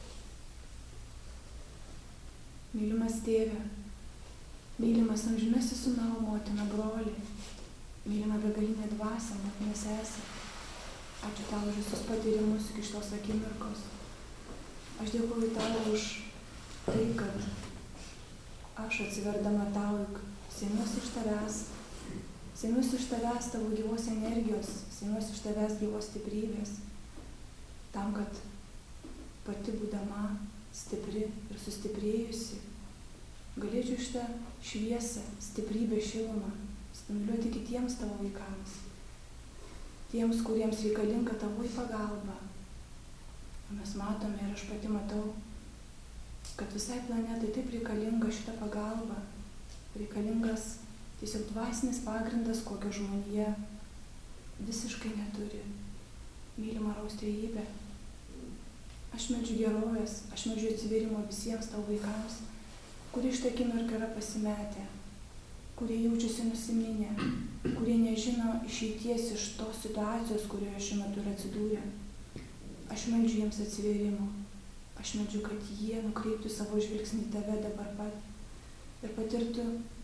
Mylimas tėve, mylimas amžinasis sūnau, motina, broli, mylima begalinė dvasia, motina sesė. Ačiū tau už visus patyrimus iki šitos akimirkos. Aš dėkuoju tau už tai, kad aš atsiverdama tau semiuosi iš tavęs, semiuosi iš tavęs tavo gyvos energijos, semiuosi iš tavęs gyvos stiprybės, tam, kad pati būdama stipri ir sustiprėjusi, galėčiau šitą šviesą, stiprybę, šilumą spinduliuoti kitiems tavo vaikams, tiems, kuriems reikalinga tavo pagalba. Mes matome ir aš pati matau, kad visai planetai taip reikalinga šitą pagalbą, reikalingas tiesiog dvasinis pagrindas, kokio žmonija visiškai neturi. Mylima rojaus trejybė, aš meldžiu gerovės, aš meldžiu atsivėrimo visiems tavo vaikams, kurie šitą akimirką yra pasimetę, kurie jaučiasi nusiminę, kurie nežino išeities iš tos situacijos, kurioje šiuo metu yra atsidūrę. Aš meldžiu jiems atsivėrimo, aš meldžiu, kad jie nukreiptų savo žvilgsnį į tave dabar pat ir patirtų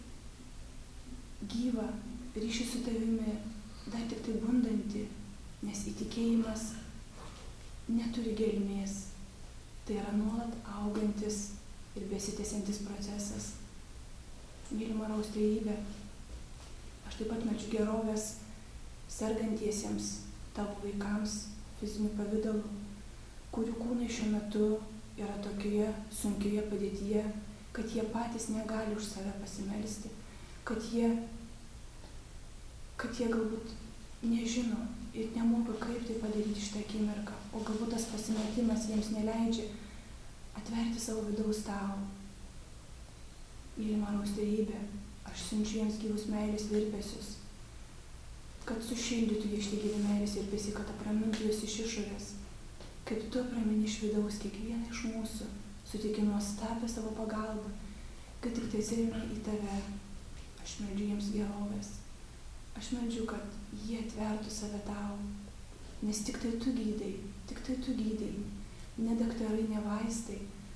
gyvą ryšį su tavimi, dar tik tai bundantį, nes įtikėjimas neturi gelmės. Tai yra nuolat augantis ir besitęsiantis procesas. Mylima rojaus trejybė, aš taip pat meldžiu gerovės sergantiesiems tavo vaikams fiziniu pavidalu, kurių kūnai šiuo metu yra tokioje sunkioje padėtyje, kad jie patys negali už save pasimelsti, kad jie, kad jie galbūt nežino ir nemoka, kaip tai padaryti šitą akimirką, o galbūt tas pasimetimas jiems neleidžia atverti savo vidaus tau. Mylima rojaus trejybė, aš siunčiu jiems gyvus meilės virpesius, kad sušildytų jie šitie gyvi meilės virpesiai, kad apramintų juos iš išorės, kaip tu apramini iš vidaus kiekvieną iš mūsų, suteiki nuostabią savo pagalbą, kad tik tai atsiremia į tave. Aš meldžiu jiems gerovės, aš meldžiu, kad jie atvertų save tau, nes tik tai tu gydai, tik tai tu gydai, ne daktarai, ne vaistai,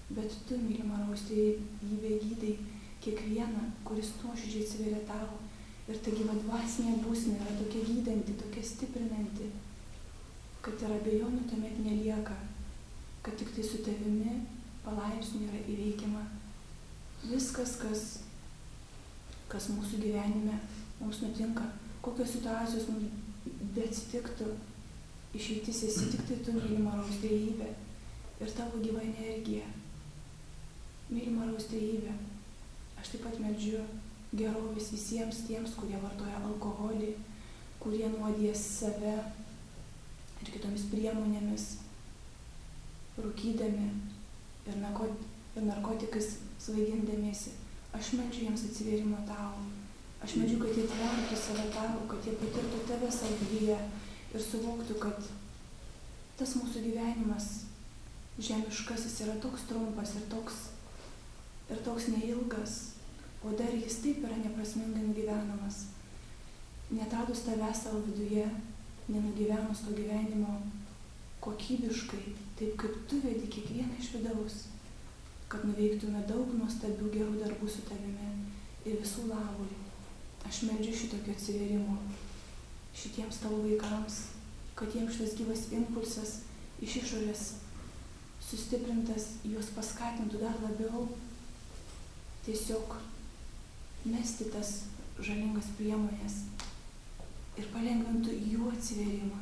Bet tu, mylima rūstybė, gydai kiekvieną, kuris nuoširdžiai atsiveria tau. Ir ta gyva dvasinė būsena yra tokia gydanti, tokia stiprinanti, kad ir abejonių tuomet nelieka, kad tik tai su tavimi palaipsniui yra įveikiama viskas, kas, kas mūsų gyvenime mums nutinka, kokios situacijos mums beatsitiktų, išeitis esi tik tai tu, mylima rūstybė, ir tavo gyva energija. Mylima rūstybė, aš taip pat meldžiu gerovės visiems tiems, kurie vartoja alkoholį, kurie nuodija save ir kitomis priemonėmis, rūkydami ir, narkot, ir narkotikais svaigindamiesi. Aš meldžiu jiems atsivėrimo tau. Aš meldžiu, kad jie tvertų save tau, kad jie patirtų tave savyje ir suvoktų, kad tas mūsų gyvenimas žemiškasis yra toks trumpas ir toks, ir toks neilgas. O dar jis taip yra neprasmingai nugyvenamas. Netradus tavęs savo viduje, nenugyvenus to gyvenimo kokybiškai, taip kaip tu vedi kiekvieną iš vidaus, kad nuveiktume daug nuostabių gerų darbų su tavimi ir visų labui. Aš meldžiu šitokio atsivėrimo šitiems tavo vaikams, kad jiems šitas gyvas impulsas iš išorės sustiprintas, juos paskatintų dar labiau tiesiog mesti tas žalingas priemonės ir palengvintų jų atsivėrimą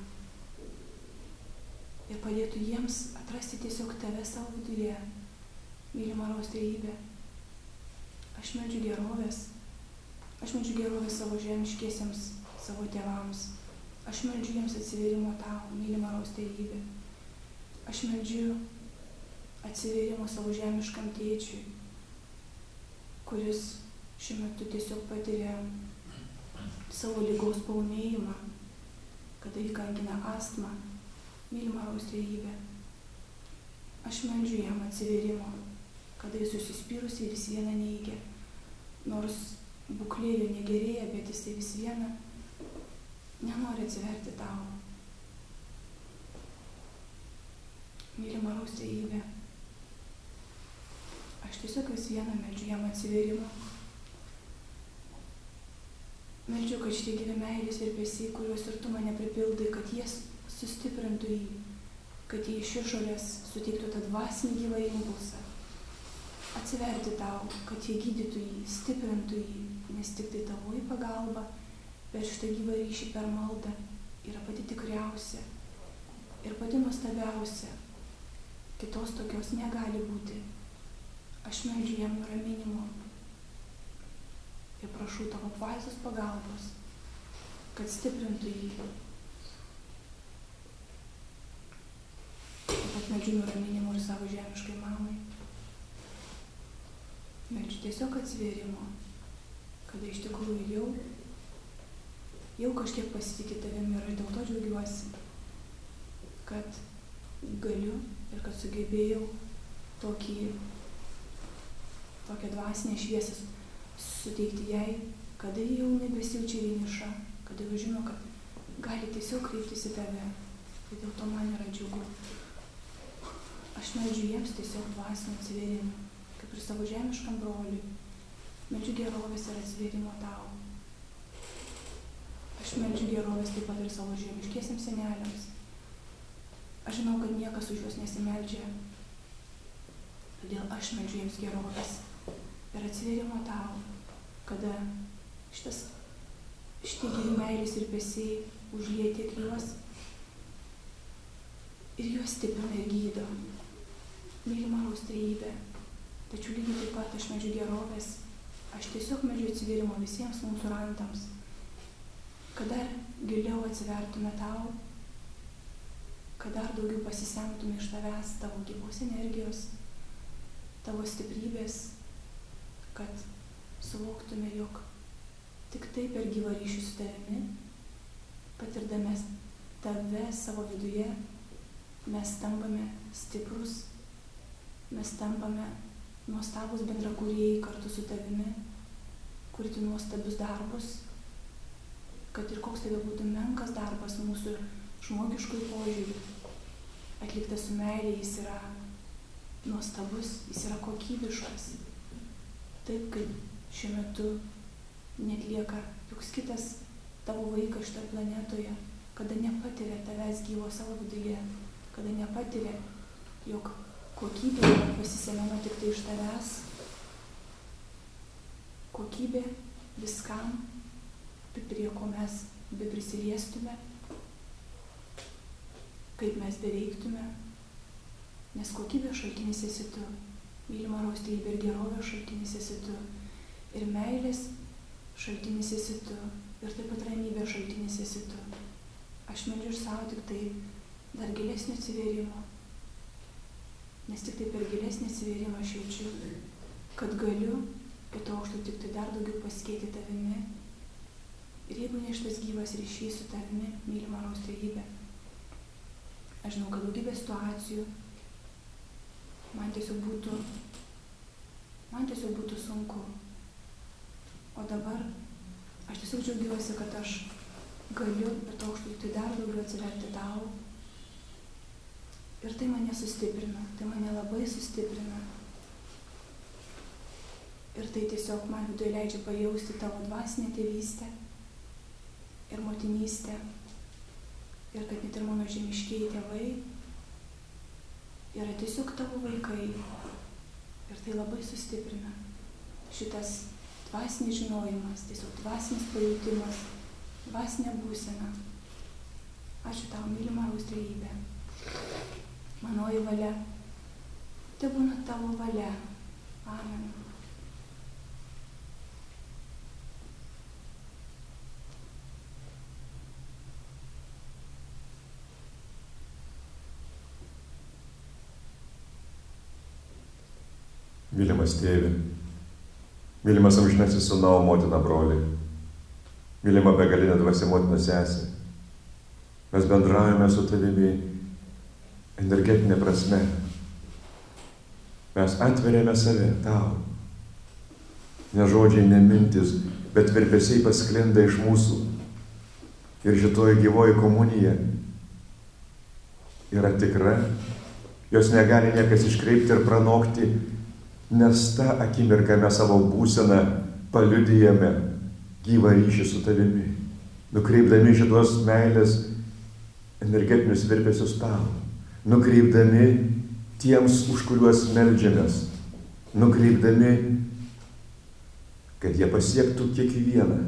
ir padėtų jiems atrasti tiesiog tave savo viduje, mylima rūstybė. Aš meldžiu gerovės, aš meldžiu gerovės savo žemiškiesiems, savo tėvams, aš meldžiu jiems atsivėrimo tau, mylima rūstybė. Aš meldžiu atsivėrimo savo žemiškam tėčiui, kuris šiuo metu tiesiog patiria savo ligos paūmėjimą, kada jį kankina astma, mylima rūstybė. Aš meldžiu jam atsivėrimo, kada jis susispyrusi ir vis viena neigia. Nors būklė jo negerėja, bet jisai vis viena nenori atsiverti tau. Mylima rūstybė. Aš tiesiog vis vieną meldžiu jam atsivėrimo. Meldžiu, kad šitie gyvi meilės virpesiai, kuriuos ir tu mane pripildai, kad jie sustiprintų jį, kad jie iš išorės suteiktų tą dvasinį gyvą impulsą. Atsiverti tau, kad jie gydytų jį, stiprintų jį, nes tik tai tavoji pagalba per šitą gyvą ryšį per maldą yra pati tikriausia ir pati nuostabiausia. Kitos tokios negali būti. Aš meldžiu jam nuraminimo ir prašau tavo dvasios pagalbos, kad stiprintų jį. Taip pat meldžiu nuraminimo ir savo žemiškai mamai. Meldžiu tiesiog atsivėrimo, kada iš tikrųjų jau, jau kažkiek pasitikė tavimi ir aš dėl to džiaugiuosi, kad galiu ir kad sugebėjau tokį, tokią dvasinę šviesą suteikti jai, kada ji jau nebesijaučia vieniša, kada jau žino, kad gali tiesiog kreiptis į tave. Tai dėl to man yra džiugu. Aš meldžiu jiems tiesiog dvasinio atsivėrimo, kaip ir savo žemiškam broliui. Meldžiu gerovės ir atsivėrimo tau. Aš meldžiu gerovės taip pat ir savo žemiškiesiems seneliams. Aš žinau, kad niekas už juos nesimeldžia. Todėl aš meldžiu jiems gerovės ir atsivėrimo tau, kada šitas, šitie gyvi meilės virpesiai užlieja tiek juos ir juos stiprina ir gydo. Mylima rūstybė, tačiau lygiai taip pat aš meldžiu gerovės, aš tiesiog meldžiu atsivėrimo visiems mūsų rantams, kad dar giliau atsivertume tau, kad dar daugiau pasisemtume iš tavęs tavo gyvos energijos, tavo stiprybės, kad suvoktume, jog tik taip per gyvą ryšį su tavimi, patirdami tave savo viduje, mes tampame stiprus, mes tampame nuostabus bendrakūrėjai kartu su tavimi, kurti nuostabius darbus, kad ir koks tai būtų menkas darbas mūsų žmogiškoj požiūriu, atliktas su meilė, jis yra nuostabus, jis yra kokybiškas. Taip kaip šiuo metu net lieka joks kitas tavo vaikas šitoje planetoje, kada nepatiria tavęs gyvo savo viduje, kada nepatiria, jog kokybė yra pasisemiama tik tai iš tavęs. Kokybė viskam, prie ko mes be prisiliestume, kaip mes beveiktume, nes kokybės šaltinis esi tu, mylima raustybė ir gerovės šaltinis esi tu, ir meilės šaltinis esi tu, ir taip pat ramybės šaltinis esi tu. Aš meldžiu ir savo tik tai dar gilesnio atsivėrimo, nes tik tai per gilesnį atsivėrimą aš jaučiu, kad galiu kito aukšto tik tai dar daugiau pasikėti tavimi. Ir jeigu ne šitas gyvas ryšys su tavimi, mylima raustybė, aš žinau, kad daugybė situacijų man tiesiog būtų, man tiesiog būtų sunku. O dabar aš tiesiog džiaugiuosi, kad aš galiu ir to aukšto tai dar daugiau atsiverti tau. Ir tai mane sustiprina, tai mane labai sustiprina. Ir tai tiesiog man viduje leidžia pajausti tavo dvasinę tėvystę ir motinystę. Ir kad net ir mano žemiškieji tėvai yra tiesiog tavo vaikai. Ir tai labai sustiprina. Šitas dvasinis žinojimas, tiesiog dvasinis pajautimas, dvasinė būsena. Ačiū tau, mylima raustybė. Manoji valia, tai būna tavo valia. Amen. Mylimas tėve, mylimas amžinasis sūnau, motina, broli, mylima begalinė dvasia, motina, sesė, mes bendraujame su tavimi energetinė prasme. Mes atveriame save tau. Ne žodžiai, ne mintis, bet virpesiai pasklinda iš mūsų. Ir šitoji gyvoji komunija yra tikra, jos negali niekas iškreipti ir pranokti, nes tą akimirką mes savo būseną paliudijame gyvą ryšį su tavimi, nukreipdami šitos meilės energetinius virpesius tau, nukreipdami tiems, už kuriuos meldžiamės, nukreipdami, kad jie pasiektų kiekvieną.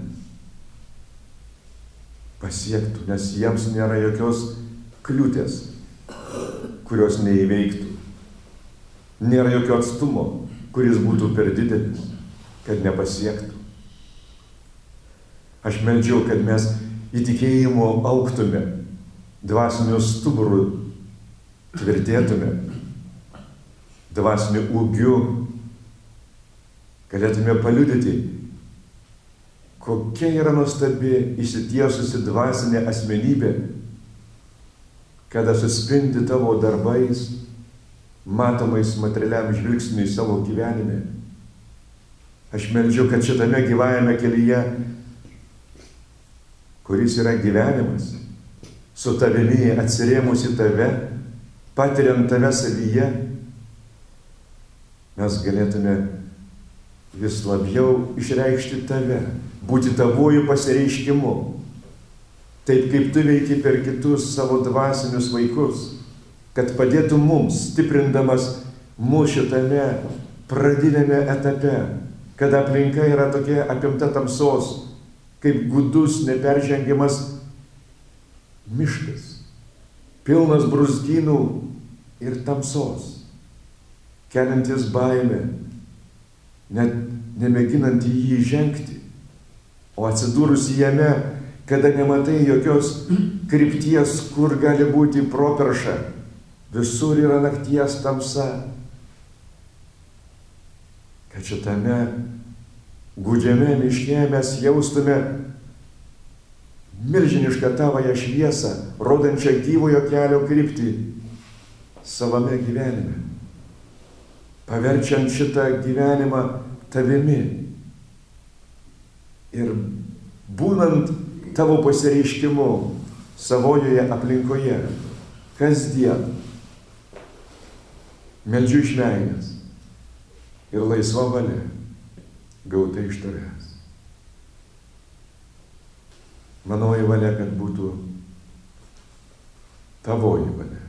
Pasiektų, nes jiems nėra jokios kliūtės, kurios neįveiktų. Nėra jokio atstumo, kuris būtų per didelis, kad nepasiektų. Aš meldžiau, kad mes įtikėjimo augtume, dvasiniu stuburu tvirtėtume, dvasiniu ūgiu galėtume paliudyti, kokia yra nuostabi išsitiesusi dvasinė asmenybė, kada suspindi tavo darbais, matomais materialiam žvilgsniui savo gyvenime. Aš meldžiu, kad šitame gyvajame kelyje, kuris yra gyvenimas, su tavimi atsirėmus į tave, patiriant tave savyje, mes galėtume vis labiau išreikšti tave, būti tavojų pasireiškimu, taip kaip tu veiki per kitus savo dvasinius vaikus, kad padėtų mums, stiprindamas mūsų šitame pradinėme etape, kad aplinka yra tokia apimta tamsos, kaip gudus, neperžengiamas miškas, pilnas brūzgynų ir tamsos, keliantis baimę, net nemėginant į jį žengti, o atsidūrus jame, kada nematai jokios krypties, kur gali būti properša, visur yra nakties tamsa, kad šitame gūdžiame miške mes jaustume milžinišką tavąją šviesą, rodančią gyvojo kelio kryptį savame gyvenime, paverčiant šitą gyvenimą tavimi ir būnant tavo pasireiškimu savojoje aplinkoje, kasdien. Meldžiu iš meilės ir laisva valia gauta iš tavęs. Manoji valia, kad būtų tavoji valia.